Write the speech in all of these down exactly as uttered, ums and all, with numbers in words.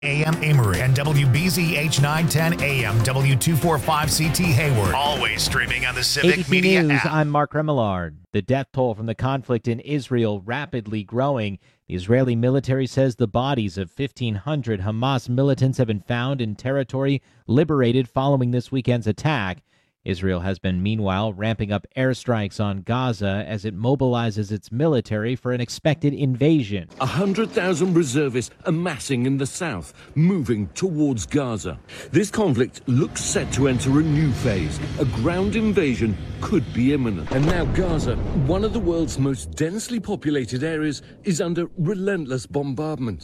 A M Amory and W B Z H nine ten A M W two forty-five C T Hayward. Always streaming on the Civic A B C Media News, app. I'm Mark Remillard. The death toll from the conflict in Israel rapidly growing. The Israeli military says the bodies of fifteen hundred Hamas militants have been found in territory liberated following this weekend's attack. Israel has been, meanwhile, ramping up airstrikes on Gaza as it mobilizes its military for an expected invasion. A hundred thousand reservists amassing in the south, moving towards Gaza. This conflict looks set to enter a new phase. A ground invasion could be imminent. And now Gaza, one of the world's most densely populated areas, is under relentless bombardment.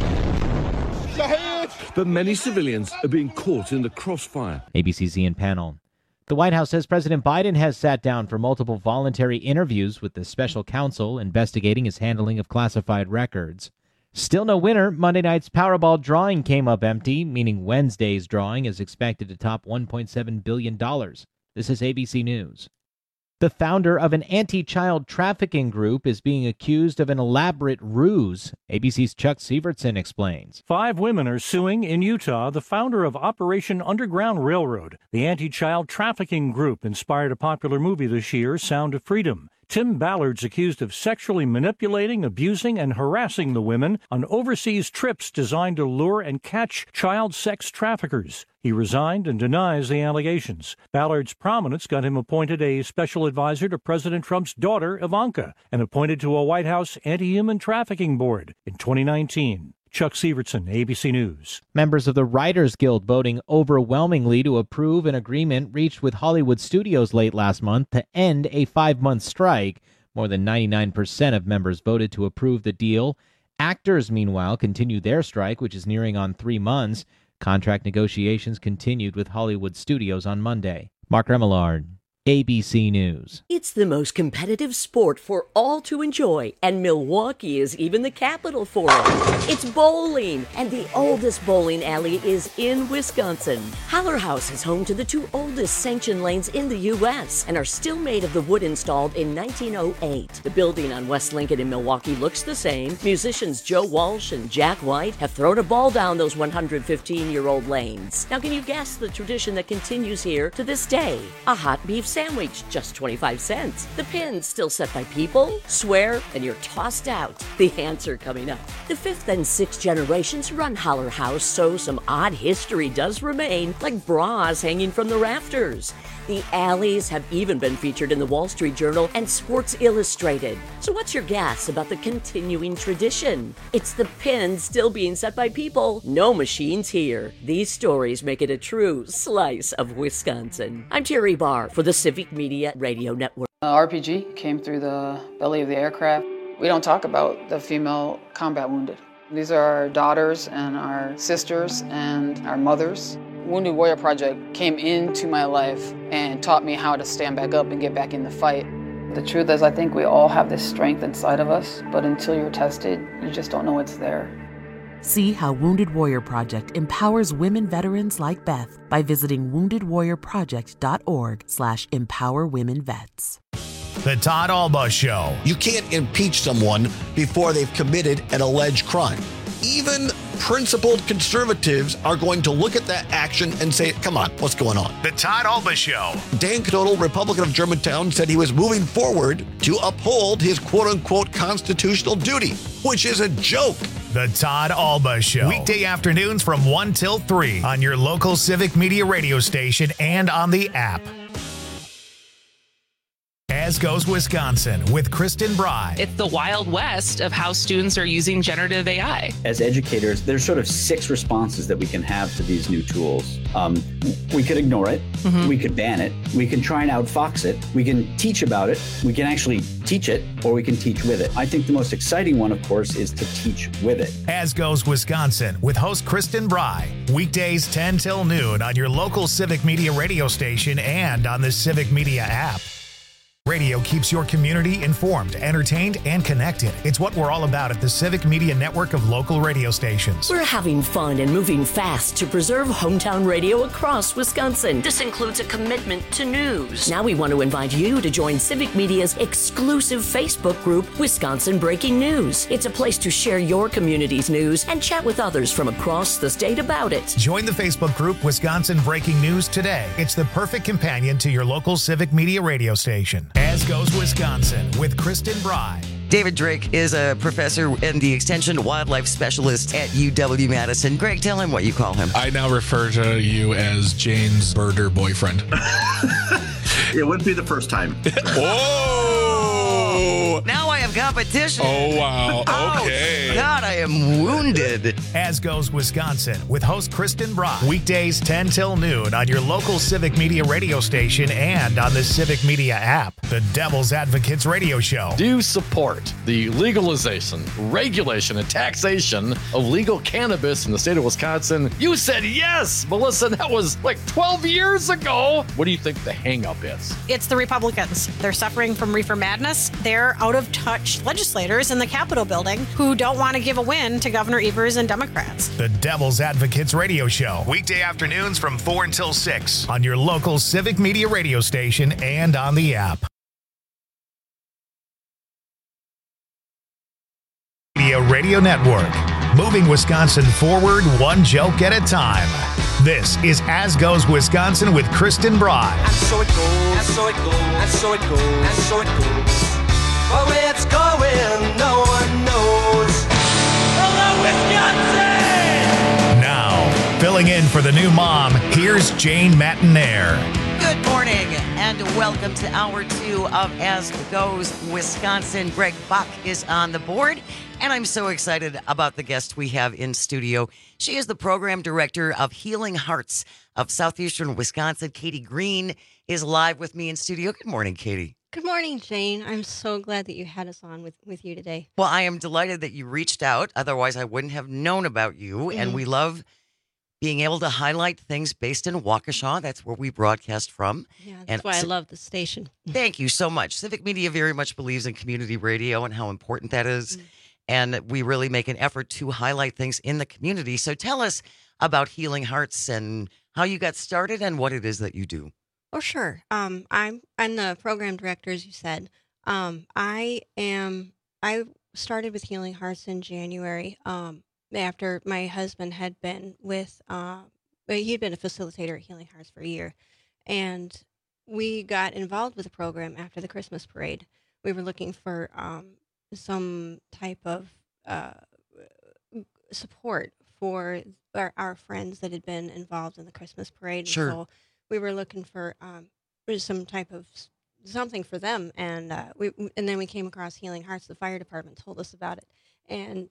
But many civilians are being caught in the crossfire. A B C's Ian Pannell. The White House says President Biden has sat down for multiple voluntary interviews with the special counsel investigating his handling of classified records. Still no winner. Monday night's Powerball drawing came up empty, meaning Wednesday's drawing is expected to top one point seven billion dollars. This is A B C News. The founder of an anti-child trafficking group is being accused of an elaborate ruse. A B C's Chuck Sievertson explains. Five women are suing in Utah the founder of Operation Underground Railroad. The anti-child trafficking group inspired a popular movie this year, Sound of Freedom. Tim Ballard's accused of sexually manipulating, abusing, and harassing the women on overseas trips designed to lure and catch child sex traffickers. He resigned and denies the allegations. Ballard's prominence got him appointed a special advisor to President Trump's daughter, Ivanka, and appointed to a White House anti-human trafficking board in twenty nineteen. Chuck Sievertson, A B C News. Members of the Writers Guild voting overwhelmingly to approve an agreement reached with Hollywood studios late last month to end a five-month strike. More than ninety-nine percent of members voted to approve the deal. Actors, meanwhile, continue their strike, which is nearing on three months. Contract negotiations continued with Hollywood studios on Monday. Mark Remillard, A B C News. It's the most competitive sport for all to enjoy, and Milwaukee is even the capital for it. It's bowling, and the oldest bowling alley is in Wisconsin. Haller House is home to the two oldest sanctioned lanes in the U S and are still made of the wood installed in nineteen oh eight. The building on West Lincoln in Milwaukee looks the same. Musicians Joe Walsh and Jack White have thrown a ball down those one hundred fifteen-year-old lanes. Now, can you guess the tradition that continues here to this day? A hot beef sandwich, just twenty-five cents. The pins still set by people, swear, and you're tossed out. The answer coming up. The fifth and sixth generations run Haller House, so some odd history does remain, like bras hanging from the rafters. The alleys have even been featured in the Wall Street Journal and Sports Illustrated. So what's your guess about the continuing tradition? It's the pins still being set by people, no machines here. These stories make it a true slice of Wisconsin. I'm Terry Barr for the Civic Media Radio Network. Uh, R P G came through the belly of the aircraft. We don't talk about the female combat wounded. These are our daughters and our sisters and our mothers. Wounded Warrior Project came into my life and taught me how to stand back up and get back in the fight. The truth is, I think we all have this strength inside of us, but until you're tested, you just don't know it's there. See how Wounded Warrior Project empowers women veterans like Beth by visiting wounded warrior project dot org slash empower women vets. The Todd Alba Show. You can't impeach someone before they've committed an alleged crime. Even principled conservatives are going to look at that action and say, come on, what's going on? The Todd Alba Show. Dan Knodel, Republican of Germantown, said he was moving forward to uphold his quote-unquote constitutional duty, which is a joke. The Todd Alba Show. Weekday afternoons from one till three on your local Civic Media radio station and on the app. As Goes Wisconsin with Kristen Bry. It's the Wild West of how students are using generative A I. As educators, there's sort of six responses that we can have to these new tools. Um, we could ignore it. Mm-hmm. We could ban it. We can try and outfox it. We can teach about it. We can actually teach it, or we can teach with it. I think the most exciting one, of course, is to teach with it. As Goes Wisconsin with host Kristen Bry. Weekdays ten till noon on your local Civic Media radio station and on the Civic Media app. Radio keeps your community informed, entertained, and connected. It's what we're all about at the Civic Media Network of local radio stations. We're having fun and moving fast to preserve hometown radio across Wisconsin. This includes a commitment to news. Now we want to invite you to join Civic Media's exclusive Facebook group, Wisconsin Breaking News. It's a place to share your community's news and chat with others from across the state about it. Join the Facebook group Wisconsin Breaking News today. It's the perfect companion to your local Civic Media radio station. As Goes Wisconsin with Kristen Bry. David Drake is a professor and the Extension Wildlife Specialist at U W-Madison. Greg, tell him what you call him. I now refer to you as Jane's birder boyfriend. It wouldn't be the first time. Whoa! Now I have competition. Oh, wow. Okay. Oh, God, I am wounded. As Goes Wisconsin with host Kristen Bry. Weekdays ten till noon on your local Civic Media radio station and on the Civic Media app. The Devil's Advocates radio show. Do you support the legalization, regulation, and taxation of legal cannabis in the state of Wisconsin? You said yes, Melissa. That was like twelve years ago. What do you think the hang-up is? It's the Republicans. They're suffering from reefer madness. They're out-of-touch legislators in the Capitol building who don't want to give a win to Governor Evers and Democrats. The Devil's Advocates radio show. Weekday afternoons from four until six on your local Civic Media radio station and on the app. Media Radio Network. Moving Wisconsin forward one joke at a time. This is As Goes Wisconsin with Kristen Bry. And so it goes, and so it goes, and so it goes, and so it goes. But where it's going, no one knows. Hello, Wisconsin! Now, filling in for the new mom, here's Jane Matinaire. Good morning and welcome to hour two of As Goes Wisconsin. Greg Bach is on the board, and I'm so excited about the guest we have in studio. She is the program director of Healing Hearts of Southeastern Wisconsin. Katie Green is live with me in studio. Good morning, Katie. Good morning, Jane. I'm so glad that you had us on with, with you today. Well, I am delighted that you reached out. Otherwise, I wouldn't have known about you. Mm-hmm. And we love being able to highlight things based in Waukesha. That's where we broadcast from. Yeah, that's and why I love the station. Thank you so much. Civic Media very much believes in community radio and how important that is. Mm. And we really make an effort to highlight things in the community. So tell us about Healing Hearts and how you got started and what it is that you do. Oh, sure. Um, I'm I'm the program director, as you said. Um, I am. I started with Healing Hearts in January. Um, after my husband had been with, uh, he'd been a facilitator at Healing Hearts for a year, and we got involved with the program after the Christmas parade. We were looking for um, some type of uh, support for our, our friends that had been involved in the Christmas parade. Sure. So we were looking for um, some type of something for them, and uh, we and then we came across Healing Hearts. The fire department told us about it, and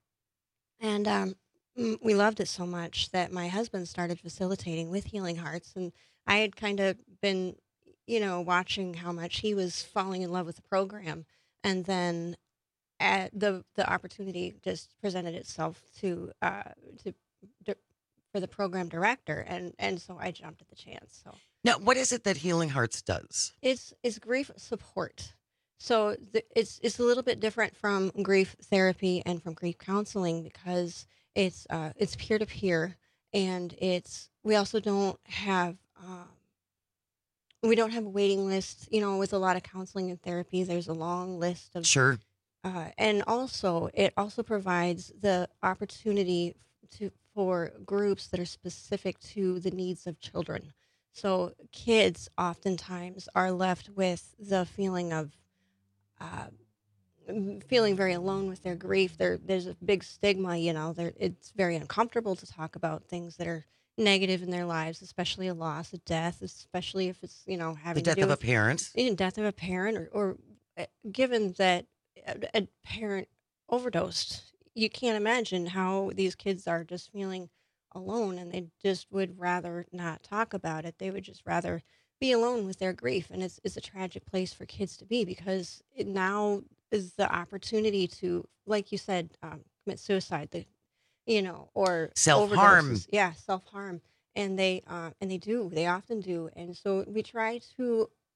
and um, we loved it so much that my husband started facilitating with Healing Hearts, and I had kind of been, you know, watching how much he was falling in love with the program, and then at the the opportunity just presented itself to uh, to. to for the program director, and and so I jumped at the chance. So now, what is it that Healing Hearts does? It's it's grief support. So the, it's it's a little bit different from grief therapy and from grief counseling because it's uh, it's peer to peer, and it's we also don't have um, we don't have a waiting list. You know, with a lot of counseling and therapy, there's a long list of sure, uh, and also it also provides the opportunity to. For groups that are specific to the needs of children. So kids oftentimes are left with the feeling of uh, feeling very alone with their grief. There, there's a big stigma, you know, it's very uncomfortable to talk about things that are negative in their lives, especially a loss, a death, especially if it's, you know, having the death to do of with, a parent. You know, death of a parent, or, or uh, given that a, a parent overdosed. You can't imagine how these kids are just feeling alone, and they just would rather not talk about it. They would just rather be alone with their grief, and it's it's a tragic place for kids to be because it now is the opportunity to, like you said, um, commit suicide, the, you know, or self-harm. Overdoses. Yeah, self-harm, and they uh, and they do. They often do, and so we try to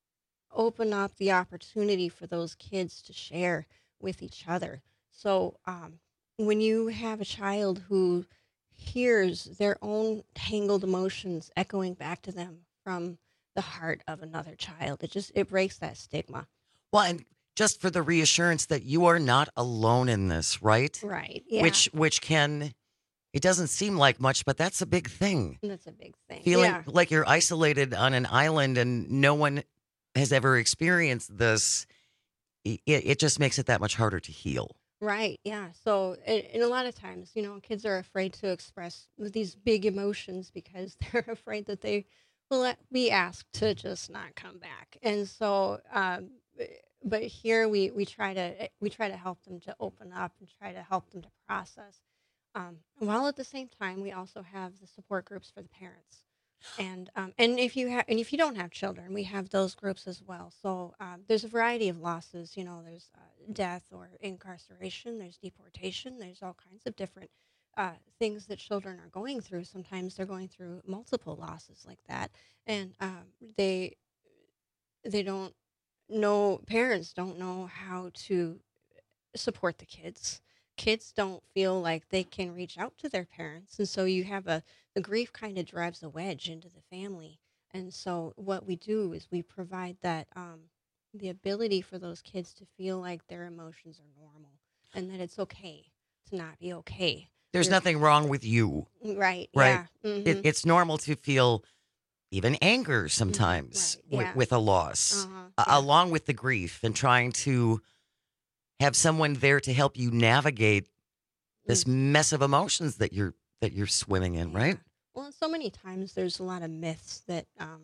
open up the opportunity for those kids to share with each other. So um, when you have a child who hears their own tangled emotions echoing back to them from the heart of another child, it just it breaks that stigma. Well, and just for the reassurance that you are not alone in this, right? Right. Yeah. Which which can, it doesn't seem like much, but that's a big thing. That's a big thing. Feeling yeah. like you're isolated on an island and no one has ever experienced this, it, it just makes it that much harder to heal. Right. Yeah. So, and, and a lot of times, you know, kids are afraid to express these big emotions because they're afraid that they will be asked to just not come back. And so, um, but here we, we try to we try to help them to open up and try to help them to process. Um, while at the same time, we also have the support groups for the parents. And um, and if you have and if you don't have children, we have those groups as well. So um, there's a variety of losses. You know, there's uh, death or incarceration. There's deportation. There's all kinds of different uh, things that children are going through. Sometimes they're going through multiple losses like that, and um, they they don't know. Parents don't know how to support the kids. Kids don't feel like they can reach out to their parents, and so you have a the grief kind of drives a wedge into the family. And so what we do is we provide that um, the ability for those kids to feel like their emotions are normal and that it's okay to not be okay. There's You're- nothing wrong with you, right? right? Yeah. mhm. It, it's normal to feel even anger sometimes right, with, yeah. with a loss, Uh-huh, a- along with the grief, and trying to have someone there to help you navigate this mess of emotions that you're that you're swimming in, right? Well, and so many times there's a lot of myths that um,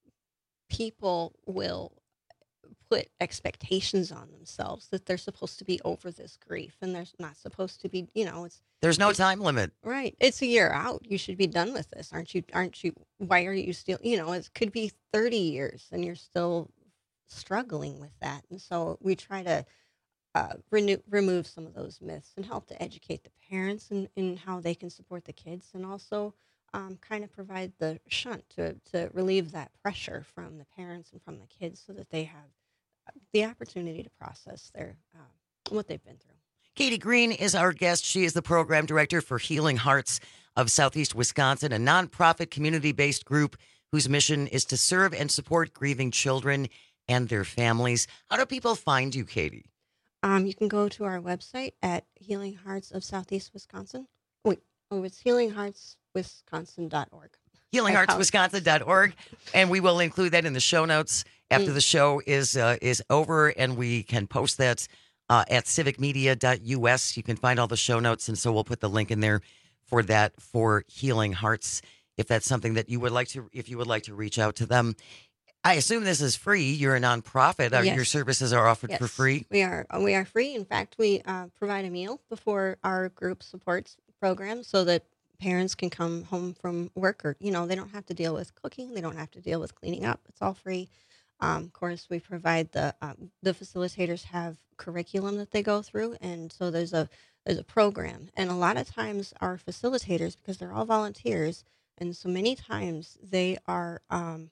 people will put expectations on themselves that they're supposed to be over this grief, and they're not supposed to be. You know, it's There's no it's- time limit. Right. It's a year out. You should be done with this, aren't you? Aren't you? Why are you still? You know, it could be thirty years, and you're still struggling with that. And so we try to uh, renew, remove some of those myths and help to educate the parents in, in how they can support the kids, and also um, kind of provide the shunt to, to relieve that pressure from the parents and from the kids so that they have the opportunity to process their uh, what they've been through. Katie Green is our guest. She is the program director for Healing Hearts of Southeast Wisconsin, a nonprofit community-based group whose mission is to serve and support grieving children and their families. How do people find you, Katie? Um, you can go to our website at Healing Hearts of Southeast Wisconsin. Wait, oh, it's healing hearts wisconsin dot org. healing hearts wisconsin dot org, and we will include that in the show notes after Mm. the show is uh, is over, and we can post that uh, at civic media dot u s. You can find all the show notes, and so we'll put the link in there for that for Healing Hearts, if that's something that you would like to, if you would like to reach out to them. I assume this is free. You're a nonprofit. Uh, Yes. Your services are offered for Yes, free. We are we are free. In fact, we uh, provide a meal before our group supports program so that parents can come home from work, or you know they don't have to deal with cooking, they don't have to deal with cleaning up. It's all free. Um, of course, we provide the um, the facilitators have curriculum that they go through, and so there's a there's a program. And a lot of times, our facilitators, because they're all volunteers, and so many times they are um,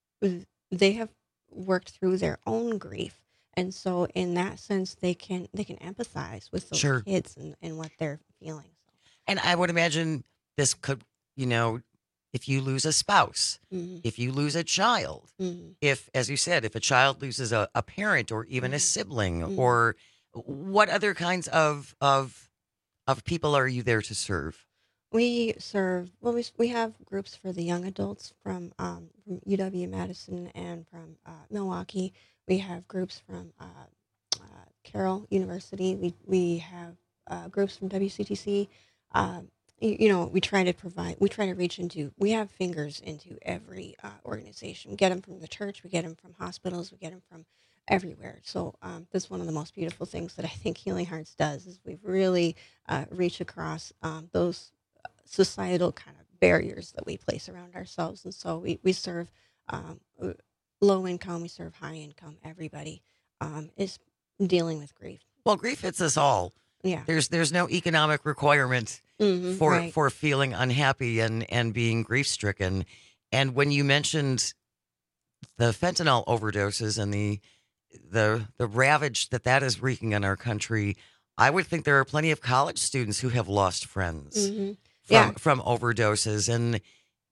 they have worked through their own grief, and so in that sense, they can they can empathize with those Sure. kids and, and what they're feeling. And I would imagine this could, you know, if you lose a spouse, Mhm. if you lose a child, Mhm. if, as you said, if a child loses a, a parent or even a sibling, Mhm. or what other kinds of of of people are you there to serve? We serve, well, we, we have groups for the young adults from, um, from U W Madison and from uh, Milwaukee. We have groups from uh, uh, Carroll University. We, we have uh, groups from W C T C. Um, you, you know, we try to provide, we try to reach into, we have fingers into every uh, organization. We get them from the church, we get them from hospitals, we get them from everywhere. So um, that's one of the most beautiful things that I think Healing Hearts does, is we've really uh, reach across um, those societal kind of barriers that we place around ourselves. And so we, we serve um, low income, we serve high income. Everybody um, is dealing with grief. Well, grief hits us all. Yeah. There's there's no economic requirement Mhm, for right. for feeling unhappy and and being grief stricken. And when you mentioned the fentanyl overdoses and the the the ravage that that is wreaking on our country, I would think there are plenty of college students who have lost friends Mm-hmm. from Yeah. from overdoses, and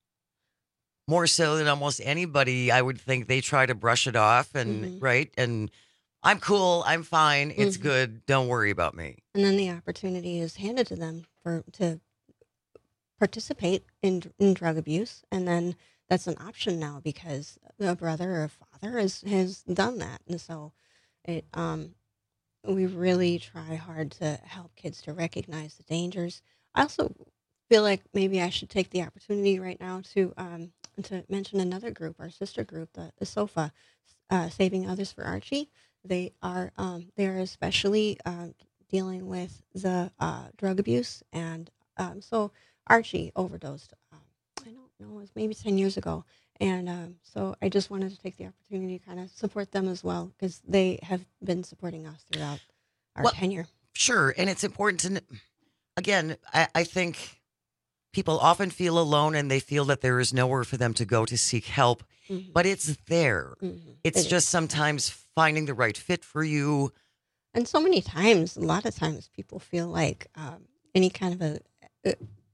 more so than almost anybody, I would think they try to brush it off and Mhm. right and I'm cool, I'm fine, it's Mhm. good, don't worry about me. And then the opportunity is handed to them for to participate in in drug abuse, and then that's an option now because a brother or a father has has done that, and so it um we really try hard to help kids to recognize the dangers. I also feel like maybe I should take the opportunity right now to um to mention another group, our sister group, the, the SOFA, uh, Saving Others for Archie. They are um, they are especially uh, dealing with the uh, drug abuse, and um, so Archie overdosed. Um, I don't know, it was maybe ten years ago, and um, so I just wanted to take the opportunity to kind of support them as well because they have been supporting us throughout our Well, tenure. Sure, and it's important to, kn- again, I, I think people often feel alone and they feel that there is nowhere for them to go to seek help, Mhm. but it's there. Mhm. It's It just sometimes finding the right fit for you. And so many times, a lot of times, people feel like um, any kind of a uh,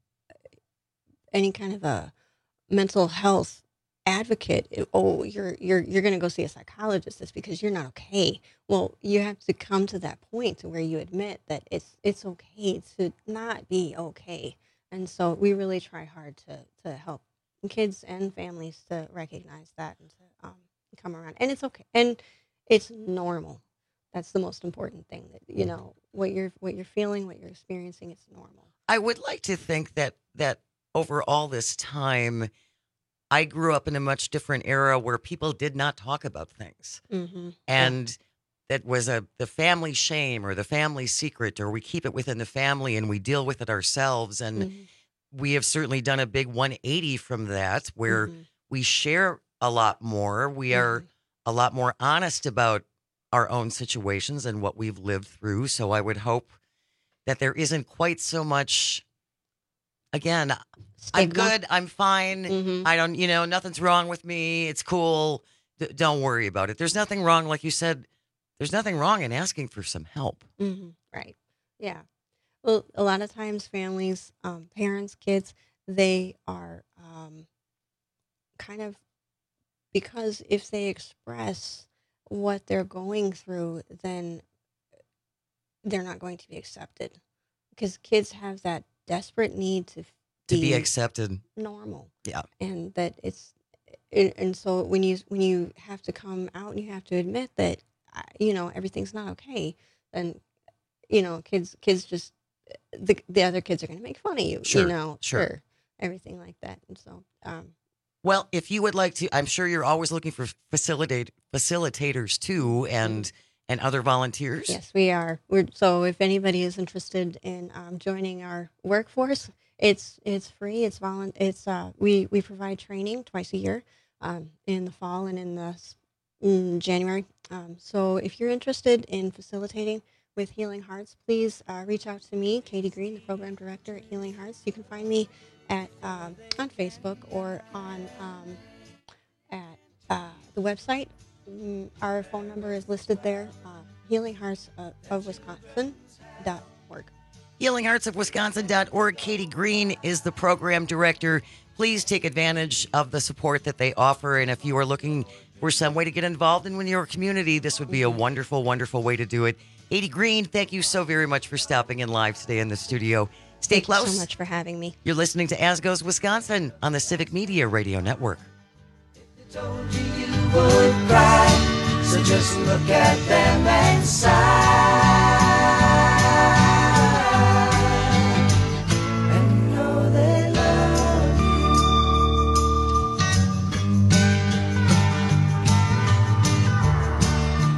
any kind of a mental health advocate. uh, Oh, you're you're you're going to go see a psychologist. It's because you're not okay. Well, you have to come to that point to where you admit that it's it's okay to not be okay. And so we really try hard to to help kids and families to recognize that and to um, come around. And it's okay. And it's normal. That's the most important thing. That you know what you're what you're feeling, what you're experiencing. It's normal. I would like to think that that over all this time, I grew up in a much different era where people did not talk about things. Mm-hmm. And that was a the family shame or the family secret, or we keep it within the family and we deal with it ourselves. And Mhm. we have certainly done a big one eighty from that, where Mhm. we share a lot more. We are a lot more honest about our own situations and what we've lived through. So I would hope that there isn't quite so much. Again, I'm Stigma. good. I'm fine. Mhm. I don't, you know, nothing's wrong with me. It's cool. D- don't worry about it. There's nothing wrong, like you said. There's nothing wrong in asking for some help. Hmm. Right. Yeah. Well, a lot of times families, um, parents, kids, they are um, kind of, because if they express what they're going through, then they're not going to be accepted. Because kids have that desperate need to To be accepted. normal. Yeah. And that it's and and so when you when you have to come out and you have to admit that uh, you know everything's not okay, then you know kids kids just the the other kids are going to make fun of you. Sure, You know, sure. everything like that. And so um, Well, if you would like to, I'm sure you're always looking for facilitate facilitators too, and and other volunteers. yes, we are. We're so if anybody is interested in um, joining our workforce, it's it's free. It's volun. It's uh we we provide training twice a year, um, in the fall and in the s- in January. Um, so if you're interested in facilitating with Healing Hearts, please uh, reach out to me, Katie Green, the program director at Healing Hearts. You can find me at um, on Facebook or on um, at uh, the website. Mm, Our phone number is listed there, uh, Healing Hearts of, of Wisconsin dot org. healing hearts of wisconsin dot org. Katie Green is the program director. Please take advantage of the support that they offer. And if you are looking for some way to get involved in your community, this would be a wonderful, wonderful way to do it. Katie Green, thank you so very much for stopping in live today in the studio. Stay Thank close. you so much for having me. You're listening to As Goes Wisconsin on the Civic Media Radio Network. Would cry, so just look at them and sigh. And know they love It's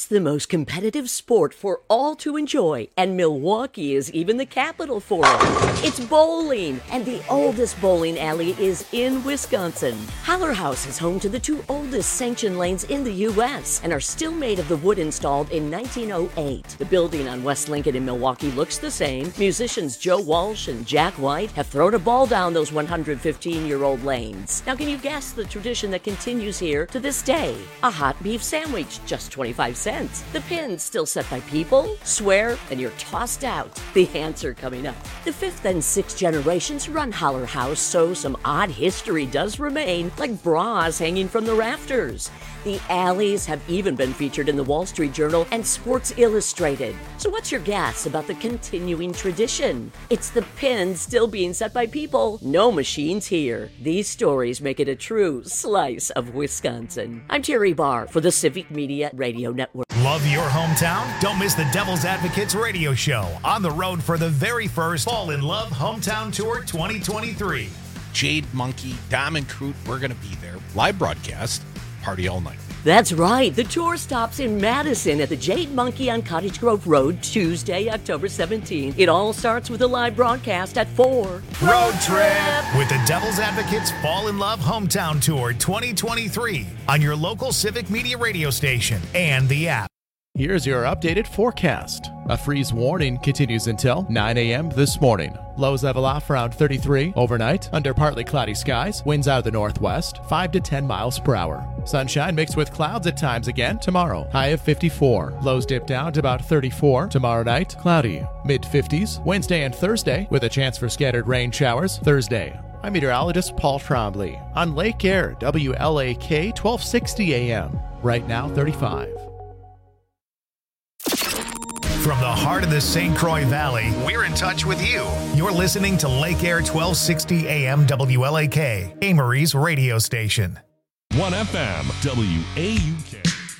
It's the most competitive sport for all to enjoy, and Milwaukee is even the capital for it. It's bowling, and the oldest bowling alley is in Wisconsin. Haller House is home to the two oldest sanctioned lanes in the U S and are still made of the wood installed in nineteen oh eight. The building on West Lincoln in Milwaukee looks the same. Musicians Joe Walsh and Jack White have thrown a ball down those one hundred fifteen-year-old lanes. Now, can you guess the tradition that continues here to this day? A hot beef sandwich, just twenty-five cents. The pins still set by people. Swear, and you're tossed out. The answer coming up. The fifth and sixth generations run Haller House, so some odd history does remain, like bras hanging from the rafters. The alleys have even been featured in the Wall Street Journal and Sports Illustrated. So what's your guess about the continuing tradition? It's the pins still being set by people. No machines here. These stories make it a true slice of Wisconsin. I'm Terry Barr for the Civic Media Radio Network. Love your hometown? Don't miss the Devil's Advocates radio show on the road for the very first Fall in Love Hometown Tour twenty twenty-three. Jade Monkey, Diamond Crute, we're going to be there. Live broadcast, party all night. That's right. The tour stops in Madison at the Jade Monkey on Cottage Grove Road, Tuesday, October seventeenth. It all starts with a live broadcast at four. Road trip with the Devil's Advocates Fall in Love Hometown Tour twenty twenty-three on your local Civic Media radio station and the app. Here's your updated forecast. A freeze warning continues until nine a.m. this morning. Lows level off around thirty-three. Overnight, under partly cloudy skies, winds out of the northwest, five to ten miles per hour. Sunshine mixed with clouds at times again tomorrow. High of fifty-four. Lows dip down to about thirty-four. Tomorrow night, cloudy. mid fifties. Wednesday and Thursday, with a chance for scattered rain showers. Thursday. I'm meteorologist Paul Trombley on Lake Air, W L A K, twelve sixty A M. Right now, thirty-five. From the heart of the Saint Croix Valley, we're in touch with you. You're listening to Lake Air twelve sixty A M W L A K, Amory's radio station. one F M, W A U K.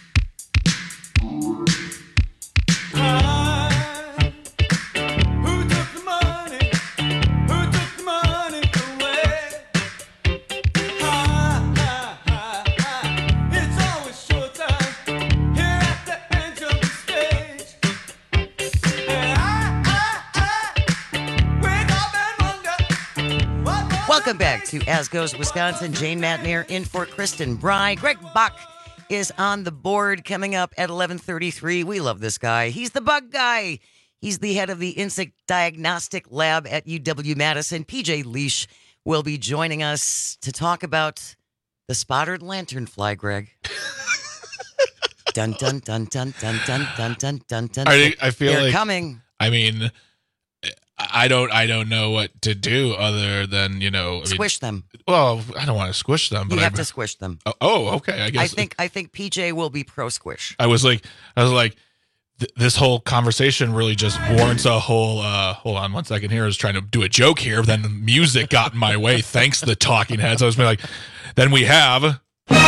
Welcome back to As Goes Wisconsin. Jane Matnier in for Kristen Bry. Greg Buck is on the board coming up at eleven thirty-three. We love this guy. He's the bug guy. He's the head of the Insect Diagnostic Lab at U W-Madison. P J Leash will be joining us to talk about the spotted lanternfly, Greg. Dun, dun, dun, dun, dun, dun, dun, dun, dun, dun. I, I feel They're like coming. I mean, I don't, I don't know what to do other than, you know, I Squish mean, them. Well, I don't want to squish them, but You have I, to squish them. Oh, oh, okay. I guess I think I think P J will be pro squish. I was like, I was like, th- this whole conversation really just warrants a whole. Uh, hold on, one second here. I was trying to do a joke here, then the music got in my way. Thanks to the talking heads. I was like, then we have.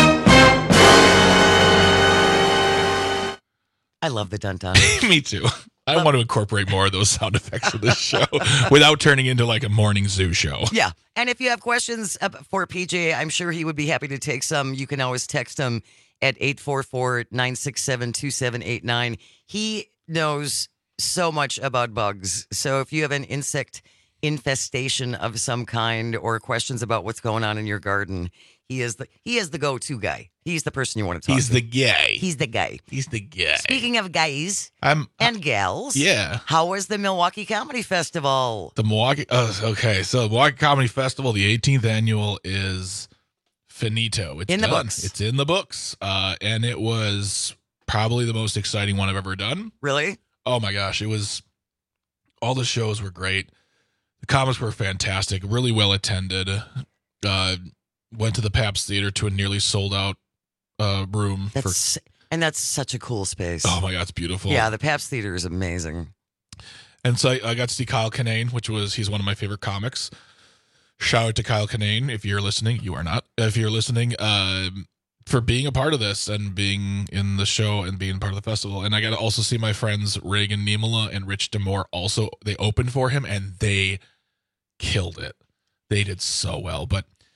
I love the dun dun. Me too. I want to incorporate more of those sound effects for this show without turning into like a morning zoo show. Yeah. And if you have questions for P J, I'm sure he would be happy to take some. You can always text him at eight four four, nine six seven, two seven eight nine. He knows so much about bugs. So if you have an insect infestation of some kind or questions about what's going on in your garden, he is the he is the go-to guy. He's the person you want to talk He's to. the guy. He's the guy. He's the guy. Speaking of guys I'm, and gals, yeah. How was the Milwaukee Comedy Festival? The Milwaukee, oh, okay. So the Milwaukee Comedy Festival, the eighteenth annual, is finito. It's in the done. books. It's in the books, uh, and it was probably the most exciting one I've ever done. Really? Oh my gosh, it was. All the shows were great. The comics were fantastic. Really well attended. Uh, went to the Pabst Theater to a nearly sold out uh, room. That's, for, and that's such a cool space. Oh my God, it's beautiful. Yeah, the Pabst Theater is amazing. And so I, I got to see Kyle Kinane, which was, he's one of my favorite comics. Shout out to Kyle Kinane. If you're listening, you are not. If you're listening, uh, for being a part of this and being in the show and being part of the festival. And I got to also see my friends Reagan Niemela and Rich DeMore. Also, they opened for him and they killed it. They did so well. But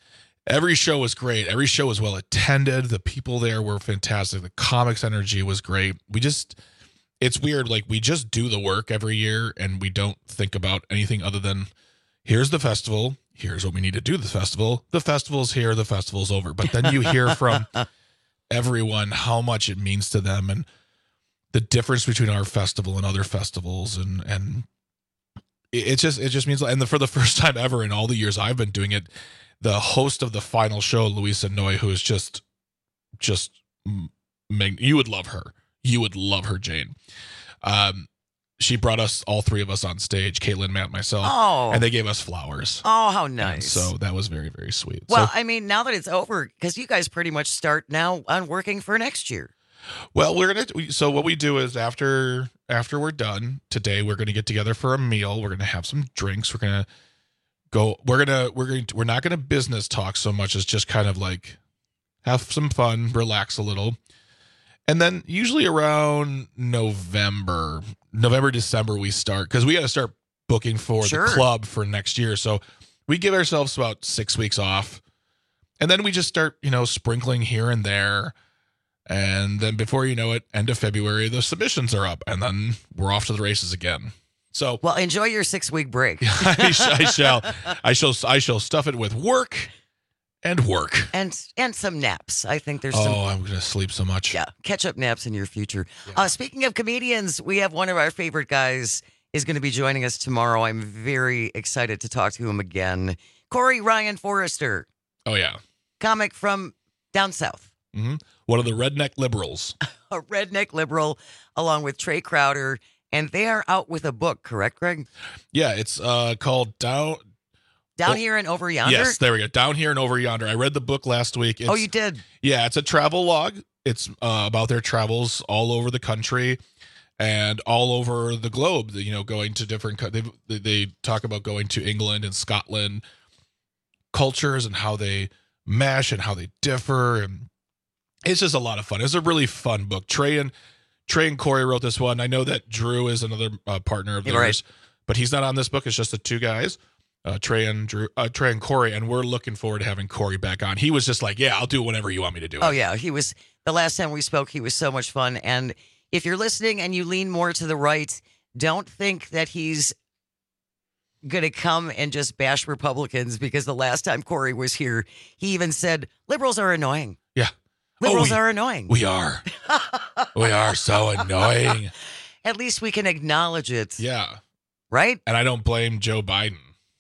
Every show was great. Every show was well attended. The people there were fantastic. The comics energy was great. We just, it's weird. Like, we just do the work every year and we don't think about anything other than here's the festival. Here's what we need to do the festival. The festival's here. The festival's over. But then you hear from everyone how much it means to them and the difference between our festival and other festivals. And, and it, it just, it just means, and the, for the first time ever in all the years I've been doing it, the host of the final show, Louisa Noy, who is just, just, you would love her. You would love her, Jane. Um, she brought us, all three of us on stage, Caitlin, Matt, myself, oh. and they gave us flowers. Oh, how nice. And so that was very, very sweet. Well, so, I mean, now that it's over, because you guys pretty much start now on working for next year. Well, we're going to, so what we do is after, after we're done today, we're going to get together for a meal. We're going to have some drinks. We're going to go, we're going to, we're going to, we're not going to business talk so much as just kind of like have some fun, relax a little. And then usually around November, November, December, we start, because we got to start booking for Sure. the club for next year. So we give ourselves about six weeks off. And then we just start, you know, sprinkling here and there. And then before you know it, end of February, the submissions are up. And then we're off to the races again. So, well, enjoy your six week break. I, sh- I shall, I shall, I shall stuff it with work and work and and some naps. I think there's oh, some. I'm going to sleep so much. Yeah, catch up naps in your future. Yeah. Uh, speaking of comedians, we have one of our favorite guys is going to be joining us tomorrow. I'm very excited to talk to him again. Corey Ryan Forrester. Oh yeah, comic from down south. Mm-hmm. One of the redneck liberals. A redneck liberal, along with Trey Crowder. And they are out with a book, correct, Greg? Yeah, it's uh, called Down Down oh, Here and Over Yonder? Yes, there we go. Down Here and Over Yonder. I read the book last week. It's, oh, you did? Yeah, it's a travel log. It's uh, about their travels all over the country and all over the globe, you know, going to different, they, they talk about going to England and Scotland, cultures and how they mesh and how they differ. And it's just a lot of fun. It's a really fun book. Trey and Trey and Corey wrote this one. I know that Drew is another uh, partner of theirs, right. But he's not on this book. It's just the two guys, uh, Trey and Drew, uh, Trey and Corey, and we're looking forward to having Corey back on. He was just like, "Yeah, I'll do whatever you want me to do." Oh it. yeah, he was. The last time we spoke, he was so much fun. And if you're listening and you lean more to the right, don't think that he's going to come and just bash Republicans, because the last time Corey was here, he even said liberals are annoying. Yeah. Liberals oh, we, are annoying. We are. We are so annoying. At least we can acknowledge it. Yeah. Right? And I don't blame Joe Biden.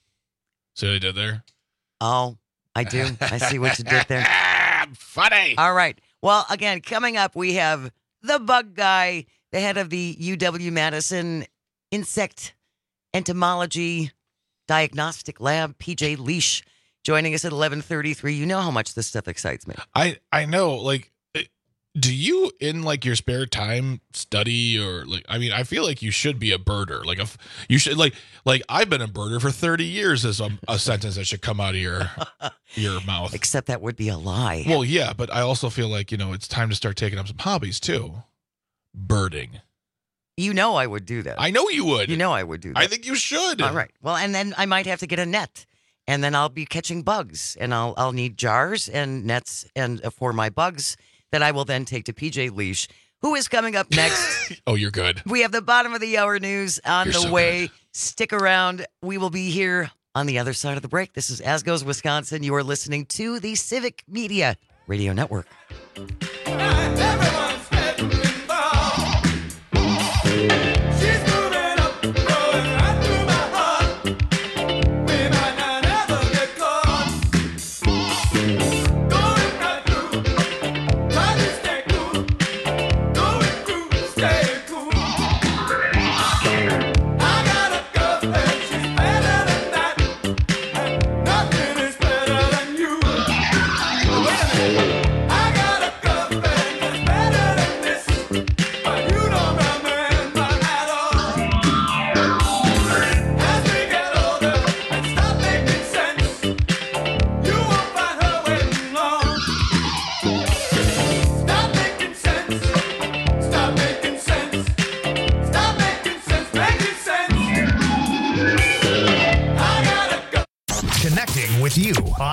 See what I did there? Oh, I do. I see what you did there. Funny. All right. Well, again, coming up, we have the bug guy, the head of the U W-Madison Insect Entomology Diagnostic Lab, P J Leash, joining us at eleven thirty-three. You know how much this stuff excites me. I, I know. Like, do you, in like your spare time, study or like, I mean, I feel like you should be a birder. Like, a, you should, like, like I've been a birder for thirty years is a, a sentence that should come out of your, your mouth. Except that would be a lie. Well, yeah, but I also feel like, you know, it's time to start taking up some hobbies too. Birding. You know I would do that. I know you would. You know I would do that. I think you should. All right. Well, and then I might have to get a net. And then I'll be catching bugs, and I'll I'll need jars and nets and uh, for my bugs that I will then take to P J Leash, who is coming up next. Oh, you're good. We have the bottom of the hour news on you're the so way. Good. Stick around. We will be here on the other side of the break. This is As Goes Wisconsin. You are listening to the Civic Media Radio Network.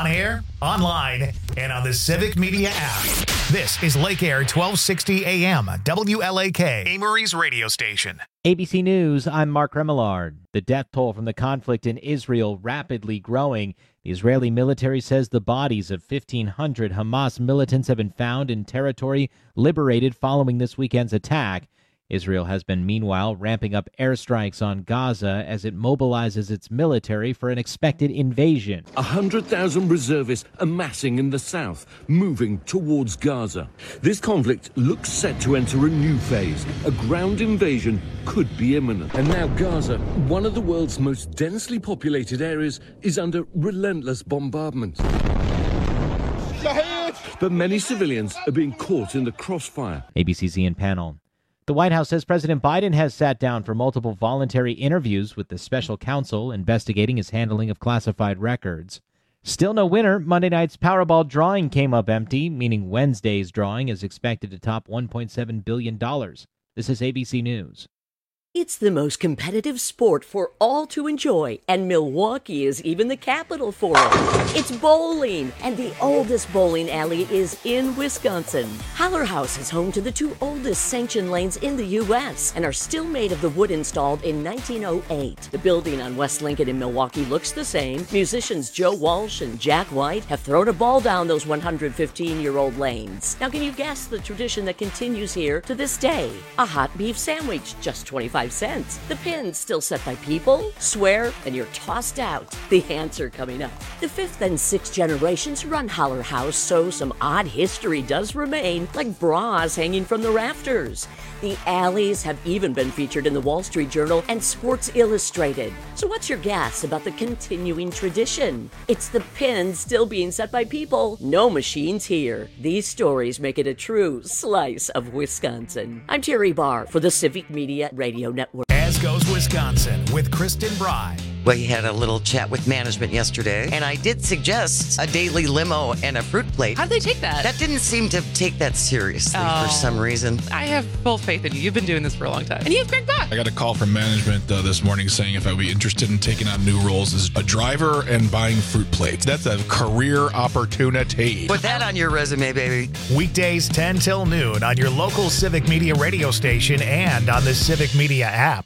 air, online, and on the Civic Media app. This is Lake Air twelve sixty A M, W L A K, Amory's radio station. A B C News, I'm Mark Remillard. The death toll from the conflict in Israel rapidly growing. The Israeli military says the bodies of fifteen hundred Hamas militants have been found in territory liberated following this weekend's attack. Israel has been meanwhile ramping up airstrikes on Gaza as it mobilizes its military for an expected invasion. A hundred thousand reservists amassing in the south, moving towards Gaza. This conflict looks set to enter a new phase. A ground invasion could be imminent. And now Gaza, one of the world's most densely populated areas, is under relentless bombardment. But many civilians are being caught in the crossfire. A B C's Ian Pannell. The White House says President Biden has sat down for multiple voluntary interviews with the special counsel investigating his handling of classified records. Still no winner. Monday night's Powerball drawing came up empty, meaning Wednesday's drawing is expected to top one point seven billion dollars. This is A B C News. It's the most competitive sport for all to enjoy, and Milwaukee is even the capital for it. It's bowling, and the oldest bowling alley is in Wisconsin. Haller House is home to the two oldest sanctioned lanes in the U S and are still made of the wood installed in nineteen oh eight. The building on West Lincoln in Milwaukee looks the same. Musicians Joe Walsh and Jack White have thrown a ball down those one hundred fifteen-year-old lanes. Now, can you guess the tradition that continues here to this day? A hot beef sandwich, just twenty-five cents. The pins still set by people, swear, and you're tossed out. The answer coming up. The fifth and sixth generations run Haller House, so some odd history does remain, like bras hanging from the rafters. The alleys have even been featured in the Wall Street Journal and Sports Illustrated. So what's your guess about the continuing tradition? It's the pins still being set by people. No machines here. These stories make it a true slice of Wisconsin. I'm Terry Barr for the Civic Media Radio Network. As goes Wisconsin with Kristen Bry. We had a little chat with management yesterday, and I did suggest a daily limo and a fruit plate. How'd they take that? That didn't seem to take that seriously Oh. for some reason. I have full faith in you. You've been doing this for a long time. And you have Greg Buck. I got a call from management uh, this morning saying if I'd be interested in taking on new roles as a driver and buying fruit plates. That's a career opportunity. Put that on your resume, baby. Weekdays ten till noon on your local Civic Media radio station and on the Civic Media app.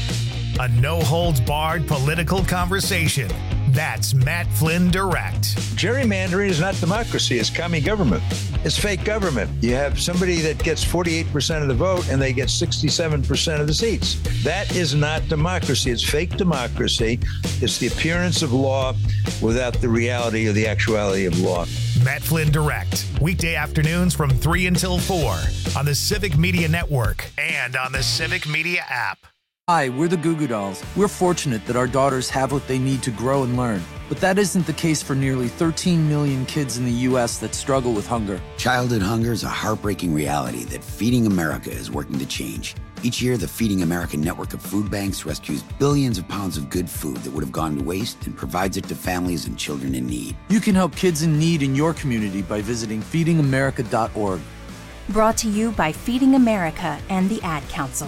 A no-holds-barred political conversation. That's Matt Flynn Direct. Gerrymandering is not democracy. It's commie government. It's fake government. You have somebody that gets forty-eight percent of the vote and they get sixty-seven percent of the seats. That is not democracy. It's fake democracy. It's the appearance of law without the reality or the actuality of law. Matt Flynn Direct. Weekday afternoons from three until four on the Civic Media Network and on the Civic Media app. Hi, we're the Goo Goo Dolls. We're fortunate that our daughters have what they need to grow and learn. But that isn't the case for nearly thirteen million kids in the U S that struggle with hunger. Childhood hunger is a heartbreaking reality that Feeding America is working to change. Each year, the Feeding America network of food banks rescues billions of pounds of good food that would have gone to waste and provides it to families and children in need. You can help kids in need in your community by visiting feeding america dot org. Brought to you by Feeding America and the Ad Council.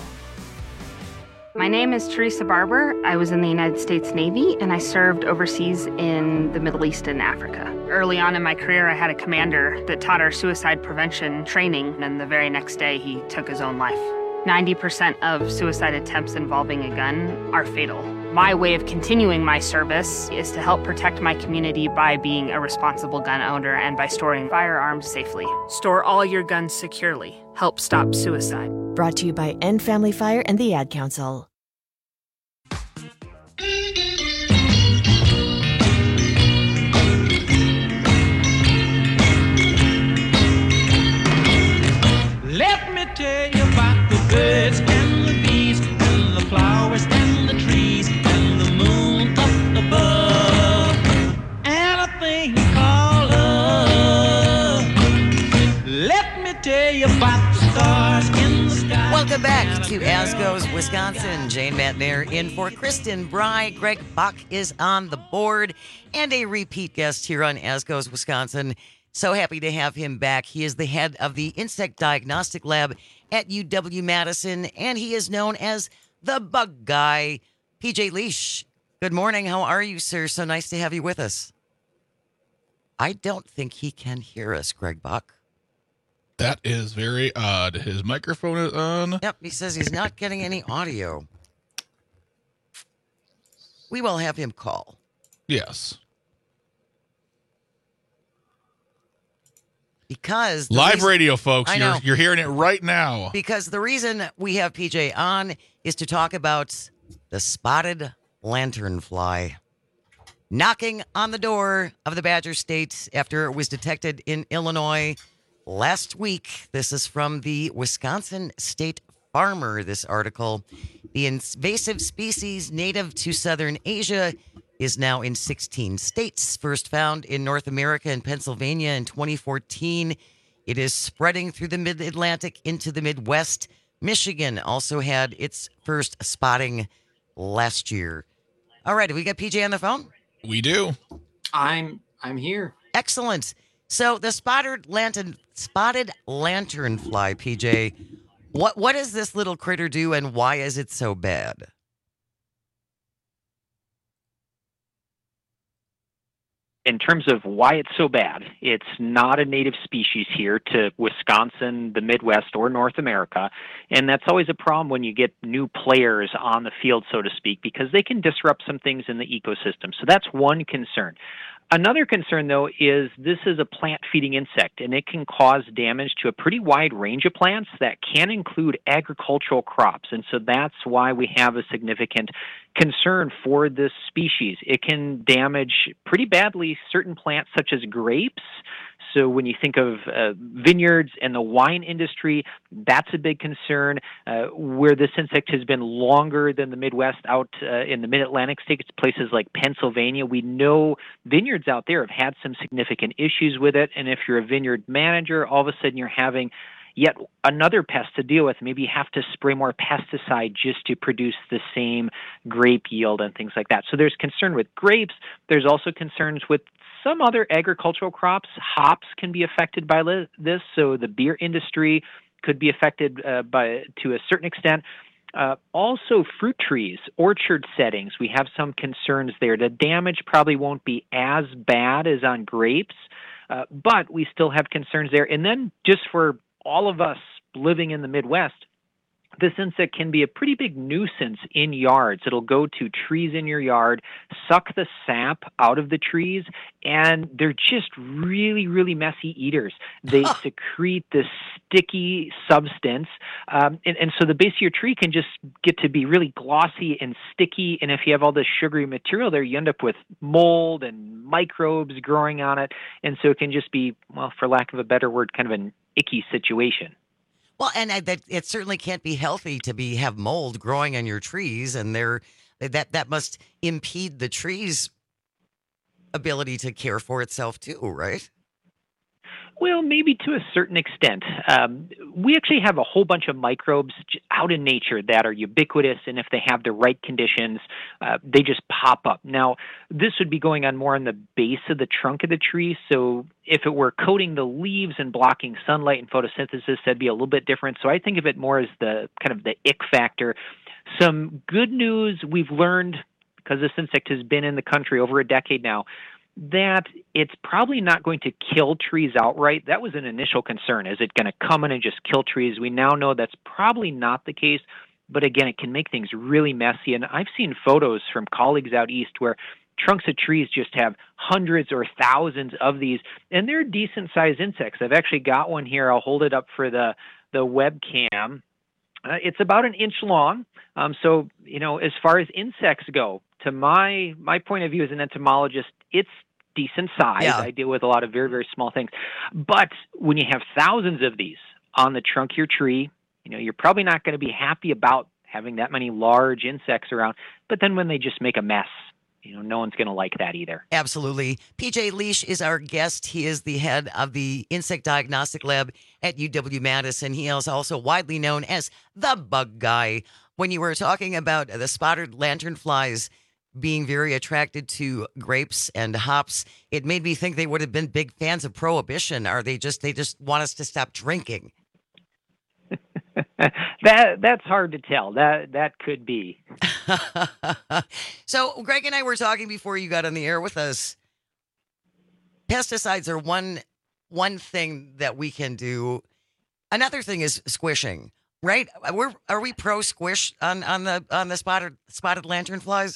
My name is Teresa Barber. I was in the United States Navy and I served overseas in the Middle East and Africa. Early on in my career, I had a commander that taught our suicide prevention training, and the very next day he took his own life. ninety percent of suicide attempts involving a gun are fatal. My way of continuing my service is to help protect my community by being a responsible gun owner and by storing firearms safely. Store all your guns securely. Help stop suicide. Brought to you by End Family Fire and the Ad Council. Let me tell you about the birds and the bees and the flowers and the trees and the moon up above and a thing called love. Let me tell you about the stars in the sky. Welcome back to As Goes Wisconsin. Jane Matnair in for Kristen Bry. Greg Buck is on the board and a repeat guest here on As Goes Wisconsin. So happy to have him back. He is the head of the Insect Diagnostic Lab at U W-Madison, and he is known as the Bug Guy. P J Liesch, good morning. How are you, sir? So nice to have you with us. I don't think he can hear us, Greg Buck. That is very odd. His microphone is on. Yep, he says he's not getting any audio. We will have him call. Yes. Because the live reason, radio, folks. I You're know. you're hearing it right now. Because the reason we have P J on is to talk about the spotted lanternfly knocking on the door of the Badger State after it was detected in Illinois last week. This is from the Wisconsin State Farmer, this article. The invasive species native to southern Asia is now in sixteen states. First found in North America and Pennsylvania in twenty fourteen. It is spreading through the mid-Atlantic into the Midwest. Michigan also had its first spotting last year. All right, have we got P J on the phone? We do. I'm I'm here. Excellent. So the spotted lantern spotted lanternfly, P J. What what does this little critter do, and why is it so bad? In terms of why it's so bad, it's not a native species here to Wisconsin, the Midwest, or North America. And that's always a problem when you get new players on the field, so to speak, because they can disrupt some things in the ecosystem. So that's one concern. Another concern, though, is this is a plant-feeding insect, and it can cause damage to a pretty wide range of plants that can include agricultural crops. And so that's why we have a significant concern for this species. It can damage pretty badly certain plants such as grapes. So when you think of uh, vineyards and the wine industry, that's a big concern. Uh, where this insect has been longer than the Midwest, out uh, in the mid-Atlantic states, places like Pennsylvania, we know vineyards out there have had some significant issues with it. And if you're a vineyard manager, all of a sudden you're having yet another pest to deal with. Maybe you have to spray more pesticide just to produce the same grape yield and things like that. So there's concern with grapes. There's also concerns with some other agricultural crops. Hops can be affected by li- this, so the beer industry could be affected uh, by to a certain extent. Uh, also, fruit trees, orchard settings, we have some concerns there. The damage probably won't be as bad as on grapes, uh, but we still have concerns there. And then just for all of us living in the Midwest, this insect can be a pretty big nuisance in yards. It'll go to trees in your yard, suck the sap out of the trees, and they're just really, really messy eaters. They secrete this sticky substance, um, and, and so the base of your tree can just get to be really glossy and sticky, and if you have all this sugary material there, you end up with mold and microbes growing on it, and so it can just be, well, for lack of a better word, kind of an icky situation. Well, and I, that it certainly can't be healthy to be have mold growing on your trees, and they're, that that must impede the tree's ability to care for itself too, right? Well, maybe to a certain extent. Um, we actually have a whole bunch of microbes out in nature that are ubiquitous, and if they have the right conditions, uh, they just pop up. Now, this would be going on more on the base of the trunk of the tree, so if it were coating the leaves and blocking sunlight and photosynthesis, that'd be a little bit different. So I think of it more as the kind of the ick factor. Some good news we've learned, because this insect has been in the country over a decade now, that it's probably not going to kill trees outright. That was an initial concern. Is it going to come in and just kill trees? We now know that's probably not the case, but again, it can make things really messy. And I've seen photos from colleagues out east where trunks of trees just have hundreds or thousands of these, and they're decent-sized insects. I've actually got one here. I'll hold it up for the, the webcam. Uh, it's about an inch long. Um, so, you know, as far as insects go, to my my point of view as an entomologist, it's decent size. Yeah. I deal with a lot of very, very small things. But when you have thousands of these on the trunk of your tree, you know, you're probably not going to be happy about having that many large insects around. But then when they just make a mess, you know, no one's going to like that either. Absolutely. P J Liesch is our guest. He is the head of the Insect Diagnostic Lab at U W-Madison. He is also widely known as the bug guy. When you were talking about the spotted lanternflies being very attracted to grapes and hops, it made me think they would have been big fans of Prohibition. Are they just, they just want us to stop drinking? that that's hard to tell. That that could be. So Greg and I were talking before you got on the air with us. pesticides are one one thing that we can do. Another thing is squishing, right? We're are we pro squish on, on the on the spotted spotted lanternflies?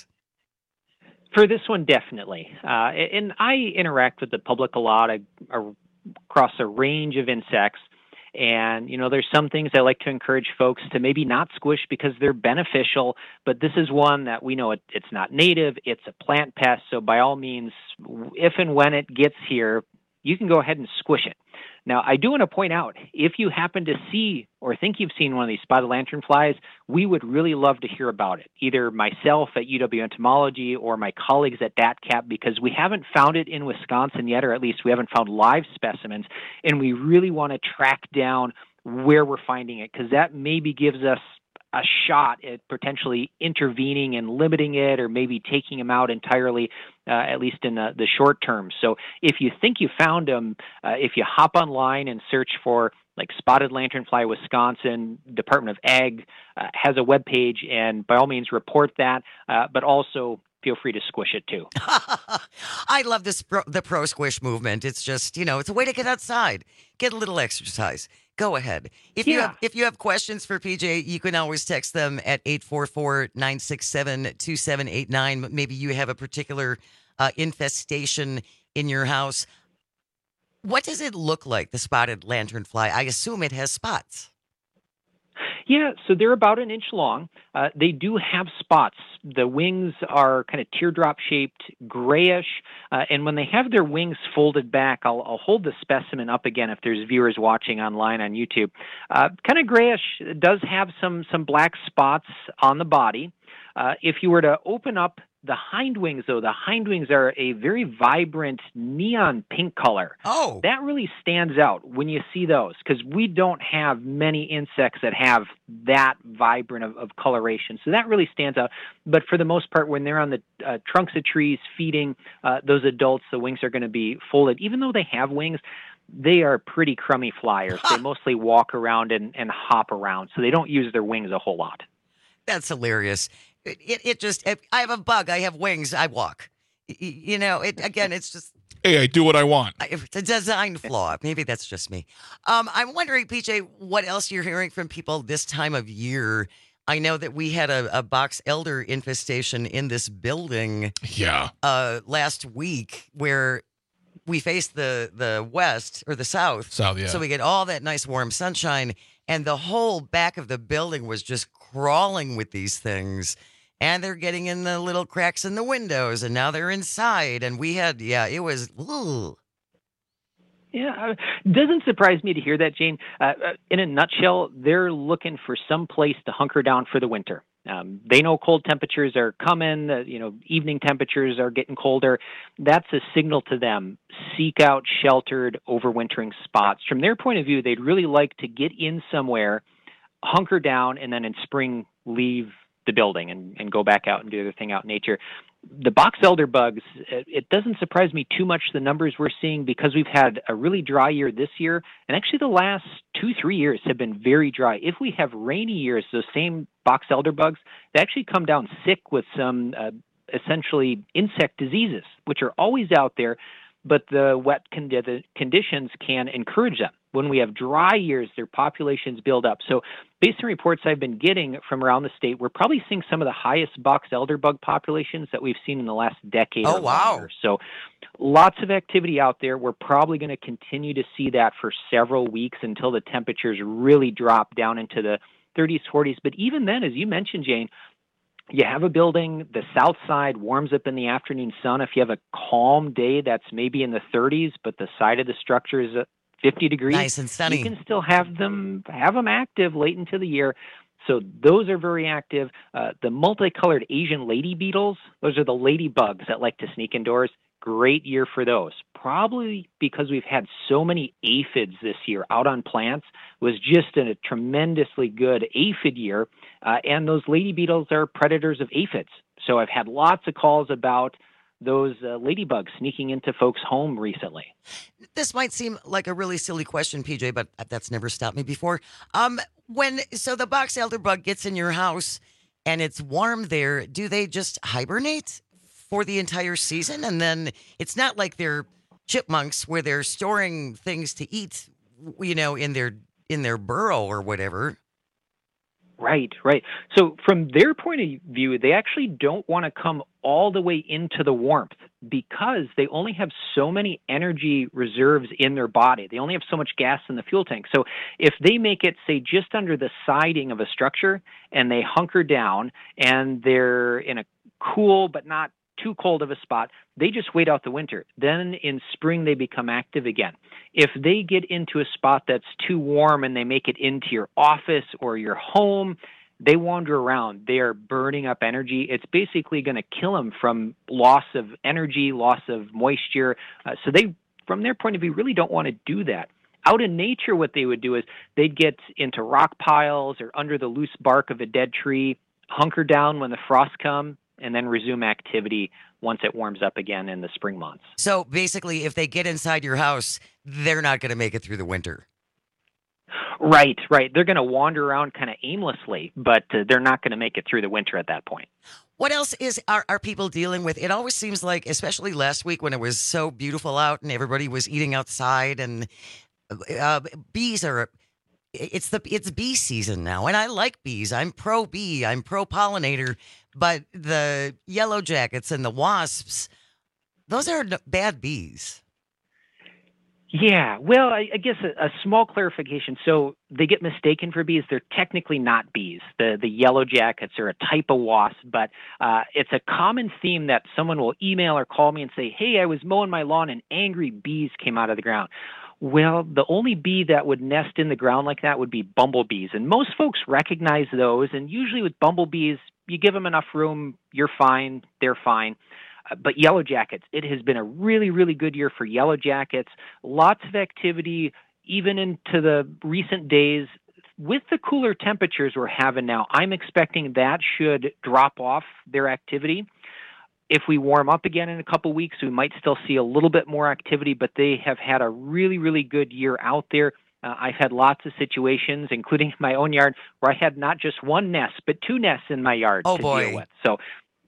For this one, definitely. Uh, and I interact with the public a lot I, across a range of insects. And, you know, there's some things I like to encourage folks to maybe not squish because they're beneficial. But this is one that we know it, it's not native. It's a plant pest. So by all means, if and when it gets here, you can go ahead and squish it. Now, I do want to point out, if you happen to see or think you've seen one of these spotted lanternflies, we would really love to hear about it, either myself at U W Entomology or my colleagues at D A T C A P, because we haven't found it in Wisconsin yet, or at least we haven't found live specimens, and we really want to track down where we're finding it, because that maybe gives us a shot at potentially intervening and limiting it, or maybe taking them out entirely, uh, at least in the, the short term. So if you think you found them, uh, if you hop online and search for like spotted lanternfly Wisconsin, Department of Ag uh, has a webpage, and by all means report that, uh, but also feel free to squish it too. I love this pro, the pro squish movement. It's just, you know, it's a way to get outside, get a little exercise. Go ahead. If yeah. you have if you have questions for P J, you can always text them at eight four four, nine six seven, two seven eight nine. Maybe you have a particular uh, infestation in your house. What does it look like, the spotted lanternfly? I assume it has spots. Yeah, so they're about an inch long. Uh, they do have spots. The wings are kind of teardrop-shaped, grayish, uh, and when they have their wings folded back, I'll, I'll hold the specimen up again if there's viewers watching online on YouTube. Uh, kind of grayish, it does have some, some black spots on the body. Uh, if you were to open up the hind wings, though, the hind wings are a very vibrant neon pink color. Oh. That really stands out when you see those, because we don't have many insects that have that vibrant of, of coloration. So that really stands out. But for the most part, when they're on the uh, trunks of trees feeding uh, those adults, the wings are going to be folded. Even though they have wings, they are pretty crummy flyers. They mostly walk around and, and hop around, so they don't use their wings a whole lot. That's hilarious. It, it, it just, if I have a bug, I have wings, I walk. Y- You know, it again, it's just, Hey, I do what I want. it's a design flaw. Maybe that's just me. Um, I'm wondering, P J, what else you're hearing from people this time of year. I know that we had a, a box elder infestation in this building Yeah. uh, last week, where we faced the, the west or the south. South, yeah. So we get all that nice warm sunshine, and the whole back of the building was just crawling with these things. And they're getting in the little cracks in the windows, and now they're inside. And we had, yeah, it was, ooh. Yeah, uh, doesn't surprise me to hear that, Jane. Uh, uh, in a nutshell, they're looking for some place to hunker down for the winter. Um, they know cold temperatures are coming. Uh, you know, evening temperatures are getting colder. That's a signal to them. Seek out sheltered, overwintering spots. From their point of view, they'd really like to get in somewhere, hunker down, and then in spring leave the building and, and go back out and do their thing out in nature. The box elder bugs, it, it doesn't surprise me too much, the numbers we're seeing, because we've had a really dry year this year, and actually the last two, three years have been very dry. If we have rainy years, those same box elder bugs, they actually come down sick with some uh, essentially insect diseases, which are always out there, but the wet condi- conditions can encourage them. When we have dry years, their populations build up. So based on reports I've been getting from around the state, we're probably seeing some of the highest box elder bug populations that we've seen in the last decade. Oh, or wow. longer. So lots of activity out there. We're probably going to continue to see that for several weeks until the temperatures really drop down into the thirties, forties. But even then, as you mentioned, Jane, you have a building, the south side warms up in the afternoon sun. If you have a calm day that's maybe in the thirties, but the side of the structure is fifty degrees, Nice and sunny. you can still have them have them active late into the year. So those are very active. Uh, the multicolored Asian lady beetles, those are the ladybugs that like to sneak indoors. Great year for those. Probably because we've had so many aphids this year out on plants, was just a tremendously good aphid year. Uh, and those lady beetles are predators of aphids. So I've had lots of calls about those uh, ladybugs sneaking into folks' home recently. This might seem like a really silly question, P J, but that's never stopped me before. Um, when so the box elder bug gets in your house and it's warm there, do they just hibernate for the entire season? And then it's not like they're chipmunks where they're storing things to eat, you know, in their in their burrow or whatever. Right, right. So from their point of view, they actually don't want to come all the way into the warmth because they only have so many energy reserves in their body. They only have so much gas in the fuel tank. So if they make it, say, just under the siding of a structure and they hunker down and they're in a cool but not too cold of a spot, they just wait out the winter. Then in spring, they become active again. If they get into a spot that's too warm and they make it into your office or your home, they wander around. They are burning up energy. It's basically going to kill them from loss of energy, loss of moisture. Uh, so they, from their point of view, really don't want to do that. Out in nature, what they would do is they'd get into rock piles or under the loose bark of a dead tree, hunker down when the frosts come, and then resume activity once it warms up again in the spring months. So basically, if they get inside your house, they're not going to make it through the winter. Right, right. They're going to wander around kind of aimlessly, but uh, they're not going to make it through the winter at that point. What else is are, are people dealing with? It always seems like, especially last week when it was so beautiful out and everybody was eating outside, and uh, bees are... It's the it's bee season now, and I like bees. I'm pro bee. I'm pro pollinator. But the yellow jackets and the wasps, those are bad bees. Yeah, well, I, I guess a, a small clarification. So they get mistaken for bees. They're technically not bees. The the yellow jackets are a type of wasp, but uh, it's a common theme that someone will email or call me and say, "Hey, I was mowing my lawn and angry bees came out of the ground." Well, the only bee that would nest in the ground like that would be bumblebees. And most folks recognize those. And usually with bumblebees, you give them enough room, you're fine, they're fine. Uh, but yellow jackets, it has been a really, really good year for yellow jackets. Lots of activity, even into the recent days. With the cooler temperatures we're having now, I'm expecting that should drop off their activity. If we warm up again in a couple weeks, we might still see a little bit more activity, but they have had a really, really good year out there. Uh, I've had lots of situations, including my own yard, where I had not just one nest, but two nests in my yard oh, to boy. deal with. So,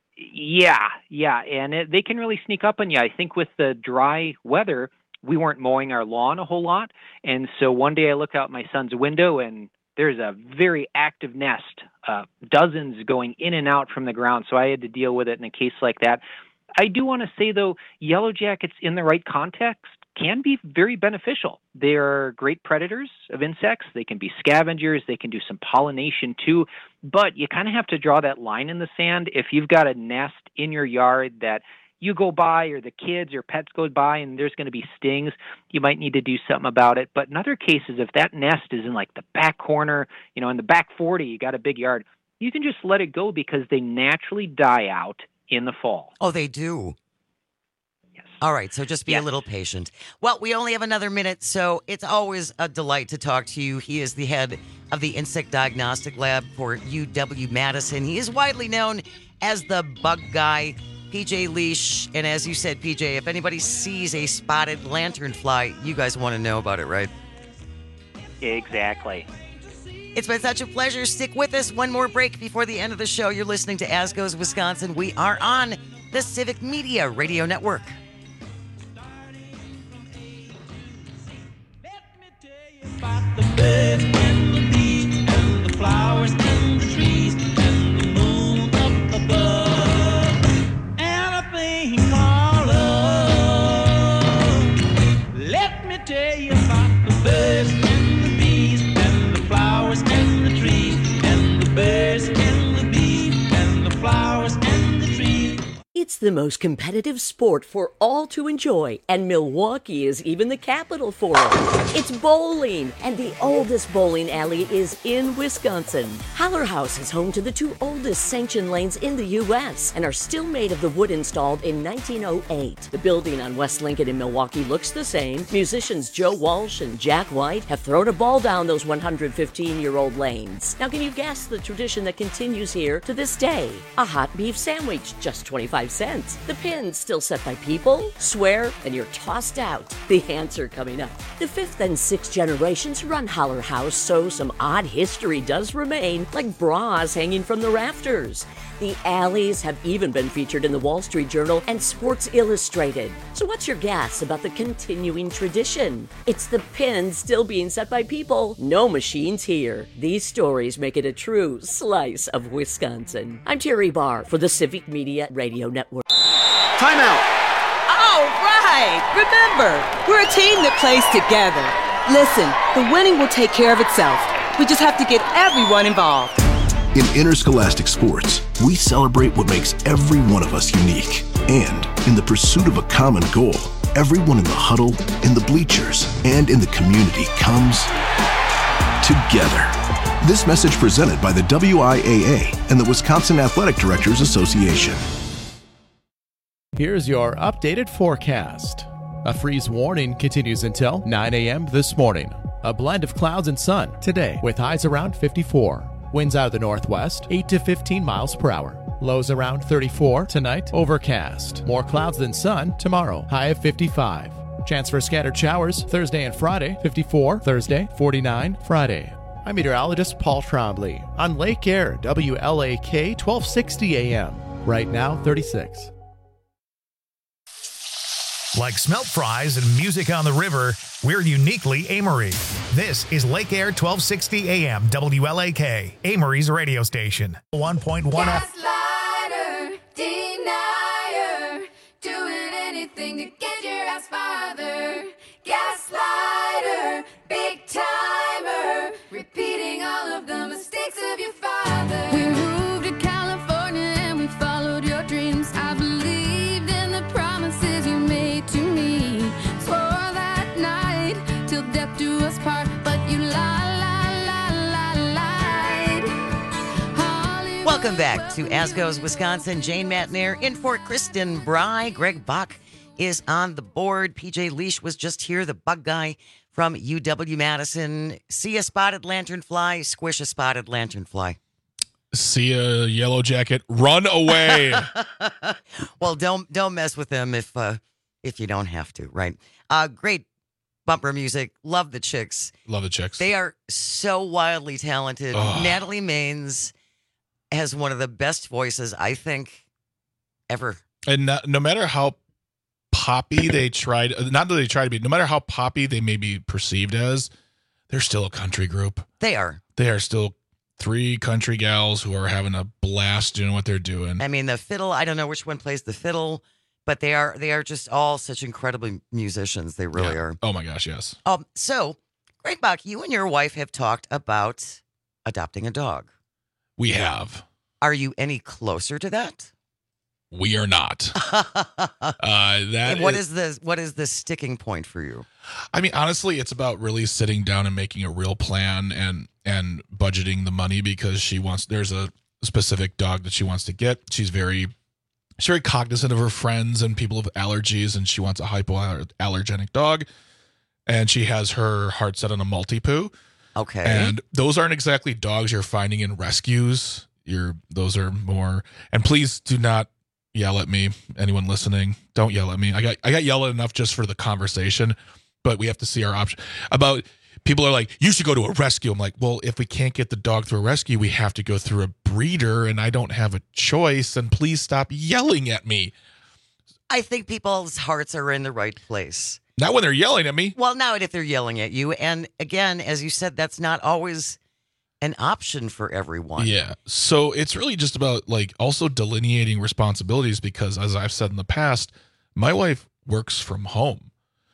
yeah, yeah, and it, they can really sneak up on you. I think with the dry weather, we weren't mowing our lawn a whole lot, and so one day I look out my son's window, and there's a very active nest, uh, dozens going in and out from the ground. So I had to deal with it in a case like that. I do want to say, though, yellow jackets in the right context can be very beneficial. They are great predators of insects. They can be scavengers. They can do some pollination, too. But you kind of have to draw that line in the sand. If you've got a nest in your yard that you go by or the kids or pets go by and there's going to be stings, you might need to do something about it. But in other cases, if that nest is in like the back corner, you know, in the back forty, you got a big yard, you can just let it go because they naturally die out in the fall. Oh, they do? Yes. All right, so just be yes. a little patient. Well, we only have another minute, so it's always a delight to talk to you. He is the head of the Insect Diagnostic Lab for U W-Madison. He is widely known as the bug guy. P J Leash, and as you said, P J, if anybody sees a spotted lanternfly, you guys want to know about it, right? Exactly. It's been such a pleasure. Stick with us. One more break before the end of the show. You're listening to As Goes Wisconsin. We are on the Civic Media Radio Network. About the birds and the bees and the flowers and the trees and the moon up above. Let me tell you about the birds and the bees and the flowers and the trees and the birds and the bees and the flowers and the trees. It's the most competitive sport for all to enjoy, and Milwaukee is even the capital for it. It's bowling, and the oldest bowling alley is in Wisconsin. Haller House is home to the two oldest sanctioned lanes in the U S and are still made of the wood installed in nineteen oh eight. The building on West Lincoln in Milwaukee looks the same. Musicians Joe Walsh and Jack White have thrown a ball down those one hundred fifteen-year-old lanes. Now, can you guess the tradition that continues here to this day? A hot beef sandwich, just twenty-five cents. The pins still set by people, swear, and you're tossed out. The answer coming up. The fifth and sixth generations run Haller House, so some odd history does remain, like bras hanging from the rafters. The Alleys have even been featured in the Wall Street Journal and Sports Illustrated. So what's your guess about the continuing tradition? It's the pins still being set by people, no machines here. These stories make it a true slice of Wisconsin. I'm Terry Barr for the Civic Media Radio Network. Time out. All right. Remember, we're a team that plays together. Listen, the winning will take care of itself. We just have to get everyone involved. In interscholastic sports, we celebrate what makes every one of us unique. And in the pursuit of a common goal, everyone in the huddle, in the bleachers, and in the community comes together. This message presented by the W I A A and the Wisconsin Athletic Directors Association. Here's your updated forecast. A freeze warning continues until nine a.m. this morning. A blend of clouds and sun today with highs around fifty-four. Winds out of the northwest, eight to fifteen miles per hour. Lows around thirty-four tonight, overcast. More clouds than sun tomorrow, high of fifty-five. Chance for scattered showers Thursday and Friday, fifty-four. Thursday, forty-nine. Friday. I'm meteorologist Paul Trombley on Lake Air, W L A K, twelve sixty A M. Right now, thirty-six. Like smelt fries and music on the river, we're uniquely Amory. This is Lake Air twelve sixty A M W L A K, Amory's radio station. one point one F- Gaslighter, denier, doing anything to get your ass farther. Gaslighter, big timer, repeating all of the mistakes of your father. We moved to California and we followed your dreams. I believed in the promises you made to me. Swore that night till death do us part, but you lied, lied, lied, lied, lied. Welcome back to As Goes Wisconsin. Jane Matnair in for Kristen Bry. Greg Bach is on the board. P J Leash was just here, the bug guy from U W-Madison. See a spotted lanternfly, squish a spotted lanternfly. See a yellow jacket, run away. Well, don't don't mess with them if uh, if you don't have to, right? Uh, great bumper music. Love the Chicks. Love the Chicks. They are so wildly talented. Ugh. Natalie Maines has one of the best voices, I think, ever. And not, no matter how poppy they tried, not that they try to be, no matter how poppy they may be perceived as, they're still a country group. They are. They are still three country gals who are having a blast doing what they're doing. I mean, the fiddle, I don't know which one plays the fiddle, but they are they are just all such incredible musicians. They really Yeah. are. Oh my gosh, yes. Um, so, Greg Bach, you and your wife have talked about adopting a dog. We have. Are you any closer to that? We are not. uh, that what is, is the what is the sticking point for you? I mean, honestly, it's about really sitting down and making a real plan and and budgeting the money, because she wants. There's a specific dog that she wants to get. She's very she's very cognizant of her friends and people with allergies, and she wants a hypoallergenic dog. And she has her heart set on a Maltipoo. Okay. And those aren't exactly dogs you're finding in rescues. You're those are more. And please do not yell at me. Anyone listening, don't yell at me. I got I got yelled at enough just for the conversation, but we have to see our option. About people are like, you should go to a rescue. I'm like, well, if we can't get the dog through a rescue, we have to go through a breeder, and I don't have a choice. And please stop yelling at me. I think people's hearts are in the right place. Not when they're yelling at me. Well, not if they're yelling at you. And again, as you said, that's not always an option for everyone. Yeah. So it's really just about like also delineating responsibilities, because as I've said in the past, my wife works from home,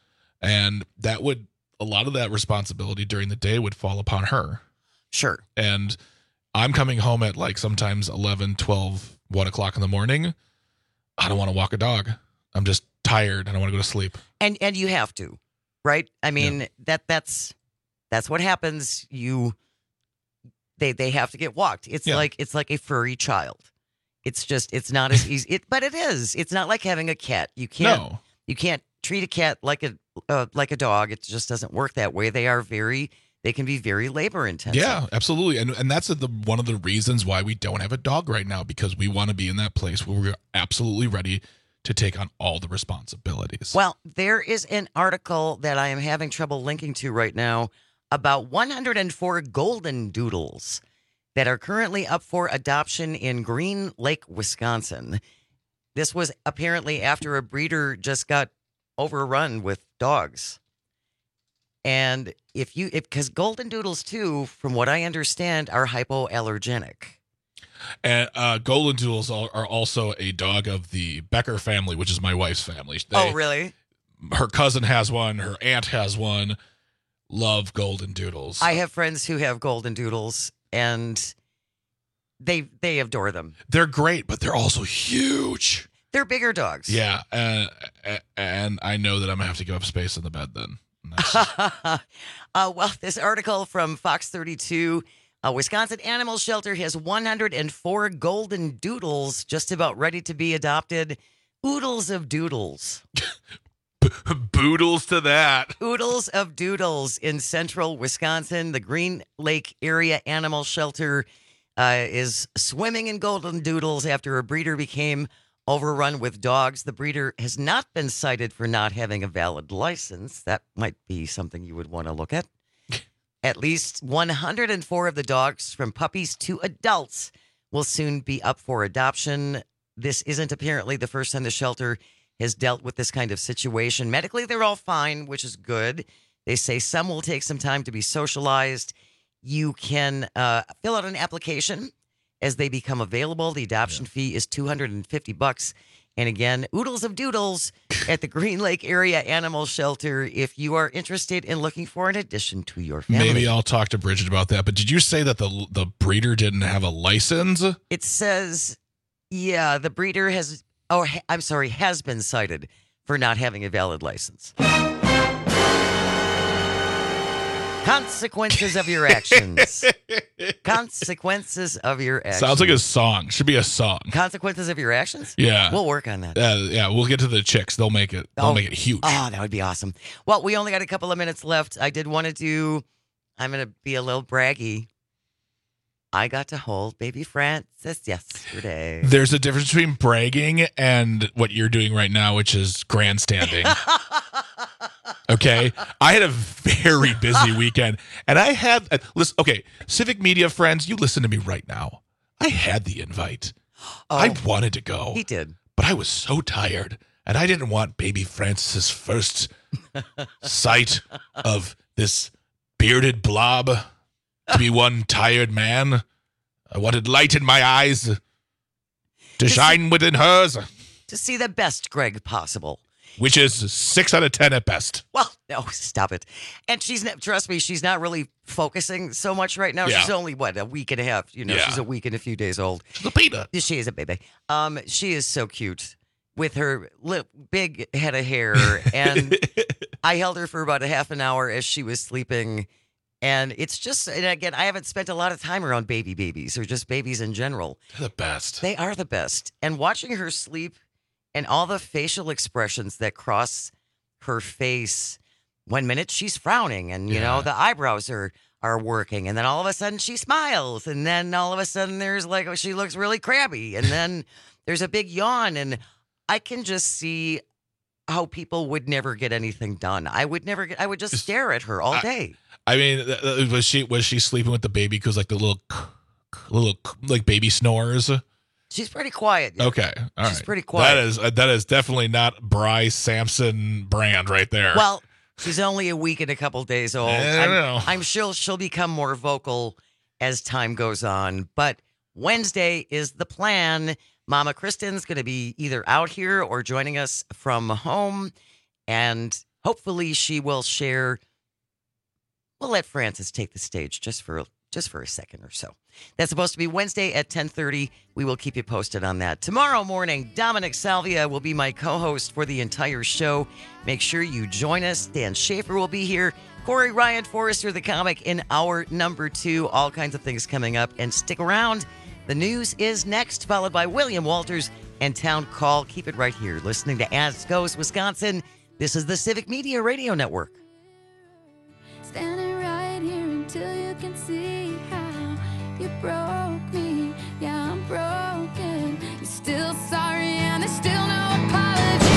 and that would a lot of that responsibility during the day would fall upon her. Sure. And I'm coming home at like sometimes eleven, twelve, one o'clock in the morning. I don't want to walk a dog. I'm just tired. I don't want to go to sleep. And and you have to, right? I mean, yeah. that that's that's what happens. You They they have to get walked. It's Yeah. like it's like a furry child. It's just it's not as easy. It, but it is. It's not like having a cat. You can't No. you can't treat a cat like a uh, like a dog. It just doesn't work that way. They are very they can be very labor intensive. Yeah, absolutely. And and that's the one of the reasons why we don't have a dog right now, because we want to be in that place where we're absolutely ready to take on all the responsibilities. Well, there is an article that I am having trouble linking to right now about one hundred four golden doodles that are currently up for adoption in Green Lake, Wisconsin. This was apparently after a breeder just got overrun with dogs. And if you, if because golden doodles too, from what I understand, are hypoallergenic. And uh, golden doodles are, are also a dog of the Becker family, which is my wife's family. They, oh, really? Her cousin has one. Her aunt has one. Love golden doodles. I have friends who have golden doodles, and they they adore them. They're great, but they're also huge. They're bigger dogs. Yeah, and and I know that I'm gonna have to give up space in the bed then. uh, well, this article from Fox thirty-two, uh, Wisconsin Animal Shelter has one hundred four golden doodles just about ready to be adopted. Oodles of doodles. Boodles to that. Oodles of doodles in central Wisconsin. The Green Lake Area Animal Shelter uh, is swimming in golden doodles after a breeder became overrun with dogs. The breeder has not been cited for not having a valid license. That might be something you would want to look at. At least one hundred four of the dogs, from puppies to adults, will soon be up for adoption. This isn't apparently the first time the shelter has dealt with this kind of situation. Medically, they're all fine, which is good. They say some will take some time to be socialized. You can uh, fill out an application as they become available. The adoption yeah. fee is two hundred fifty bucks. And again, oodles of doodles at the Green Lake Area Animal Shelter if you are interested in looking for an addition to your family. Maybe I'll talk to Bridget about that. But did you say that the the breeder didn't have a license? It says, yeah, the breeder has, oh, I'm sorry, has been cited for not having a valid license. Consequences of your actions. Consequences of your actions. Sounds like a song. Should be a song. Consequences of your actions? Yeah. We'll work on that. Uh, yeah, we'll get to the chicks. They'll make it. They'll oh. make it huge. Oh, that would be awesome. Well, we only got a couple of minutes left. I did want to do, I'm going to be a little braggy. I got to hold baby Francis yesterday. There's a difference between bragging and what you're doing right now, which is grandstanding. Okay, I had a very busy weekend, and I had uh, listen. Okay, Civic Media friends, you listen to me right now. I had the invite. Oh, I wanted to go. He did, but I was so tired, and I didn't want baby Francis's first sight of this bearded blob to be one tired man. I wanted light in my eyes to, to shine see, within hers. To see the best Greg possible. Which is six out of ten at best. Well, no, stop it. And she's not, trust me, she's not really focusing so much right now. Yeah. She's only, what, a week and a half. You know, yeah. she's a week and a few days old. She's a beta. She is a baby. Um, she is so cute with her li- big head of hair. And I held her for about a half an hour as she was sleeping. And it's just, and again, I haven't spent a lot of time around baby babies or just babies in general. They're the best. They are the best. And watching her sleep and all the facial expressions that cross her face. One minute she's frowning and, you yeah. know, the eyebrows are, are working. And then all of a sudden she smiles. And then all of a sudden there's like, oh, she looks really crabby. And then there's a big yawn. And I can just see how people would never get anything done. I would never get, I would just stare at her all day. I, I mean, was she, was she sleeping with the baby? Cause like the little, little like baby snores. She's pretty quiet. Yeah. Okay, all She's right. pretty quiet. That is uh, that is definitely not Bryce Sampson brand right there. Well, she's only a week and a couple days old. I don't know. I'm, I'm sure she'll become more vocal as time goes on. But Wednesday is the plan. Mama Kristen's going to be either out here or joining us from home, and hopefully she will share. We'll let Francis take the stage just for just for a second or so. That's supposed to be Wednesday at ten thirty. We will keep you posted on that. Tomorrow morning, Dominic Salvia will be my co-host for the entire show. Make sure you join us. Dan Schaefer will be here. Corey Ryan Forrester, the comic, in hour number two. All kinds of things coming up. And stick around. The news is next, followed by William Walters and Town Call. Keep it right here. Listening to As Goes Wisconsin. This is the Civic Media Radio Network. Standing right here until you can see how you broke me, yeah, I'm broken. You're still sorry and there's still no apology.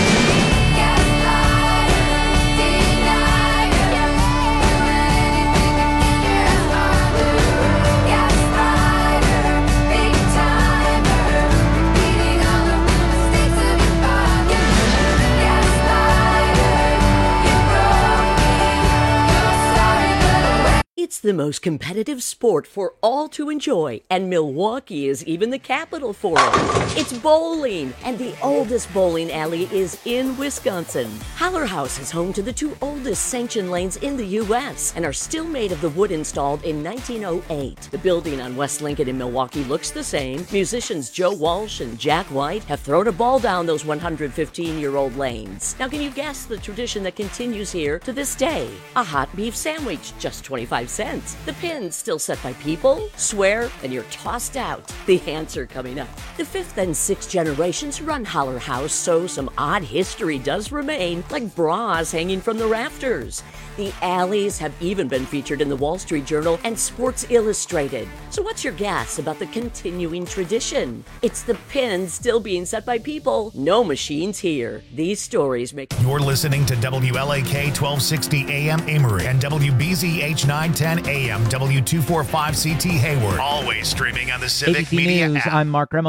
Gaslighter, denier, do anything to get your ass farther. Gaslighter. It's the most competitive sport for all to enjoy, and Milwaukee is even the capital for it. It's bowling, and the oldest bowling alley is in Wisconsin. Haller House is home to the two oldest sanctioned lanes in the U S and are still made of the wood installed in nineteen oh eight. The building on West Lincoln in Milwaukee looks the same. Musicians Joe Walsh and Jack White have thrown a ball down those one hundred fifteen-year-old lanes. Now, can you guess the tradition that continues here to this day? A hot beef sandwich, just twenty-five cents. The pins still set by people. Swear, and you're tossed out. The answer coming up. The fifth and sixth generations run Haller House, so some odd history does remain, like bras hanging from the rafters. The alleys have even been featured in the Wall Street Journal and Sports Illustrated. So what's your guess about the continuing tradition? It's the pins still being set by people. No machines here. These stories make... You're listening to W L A K twelve sixty A M Amory and W B Z H nine ten A M W two forty-five C T Hayward. Always streaming on the Civic A B C Media News, app. I'm Mark Remmel.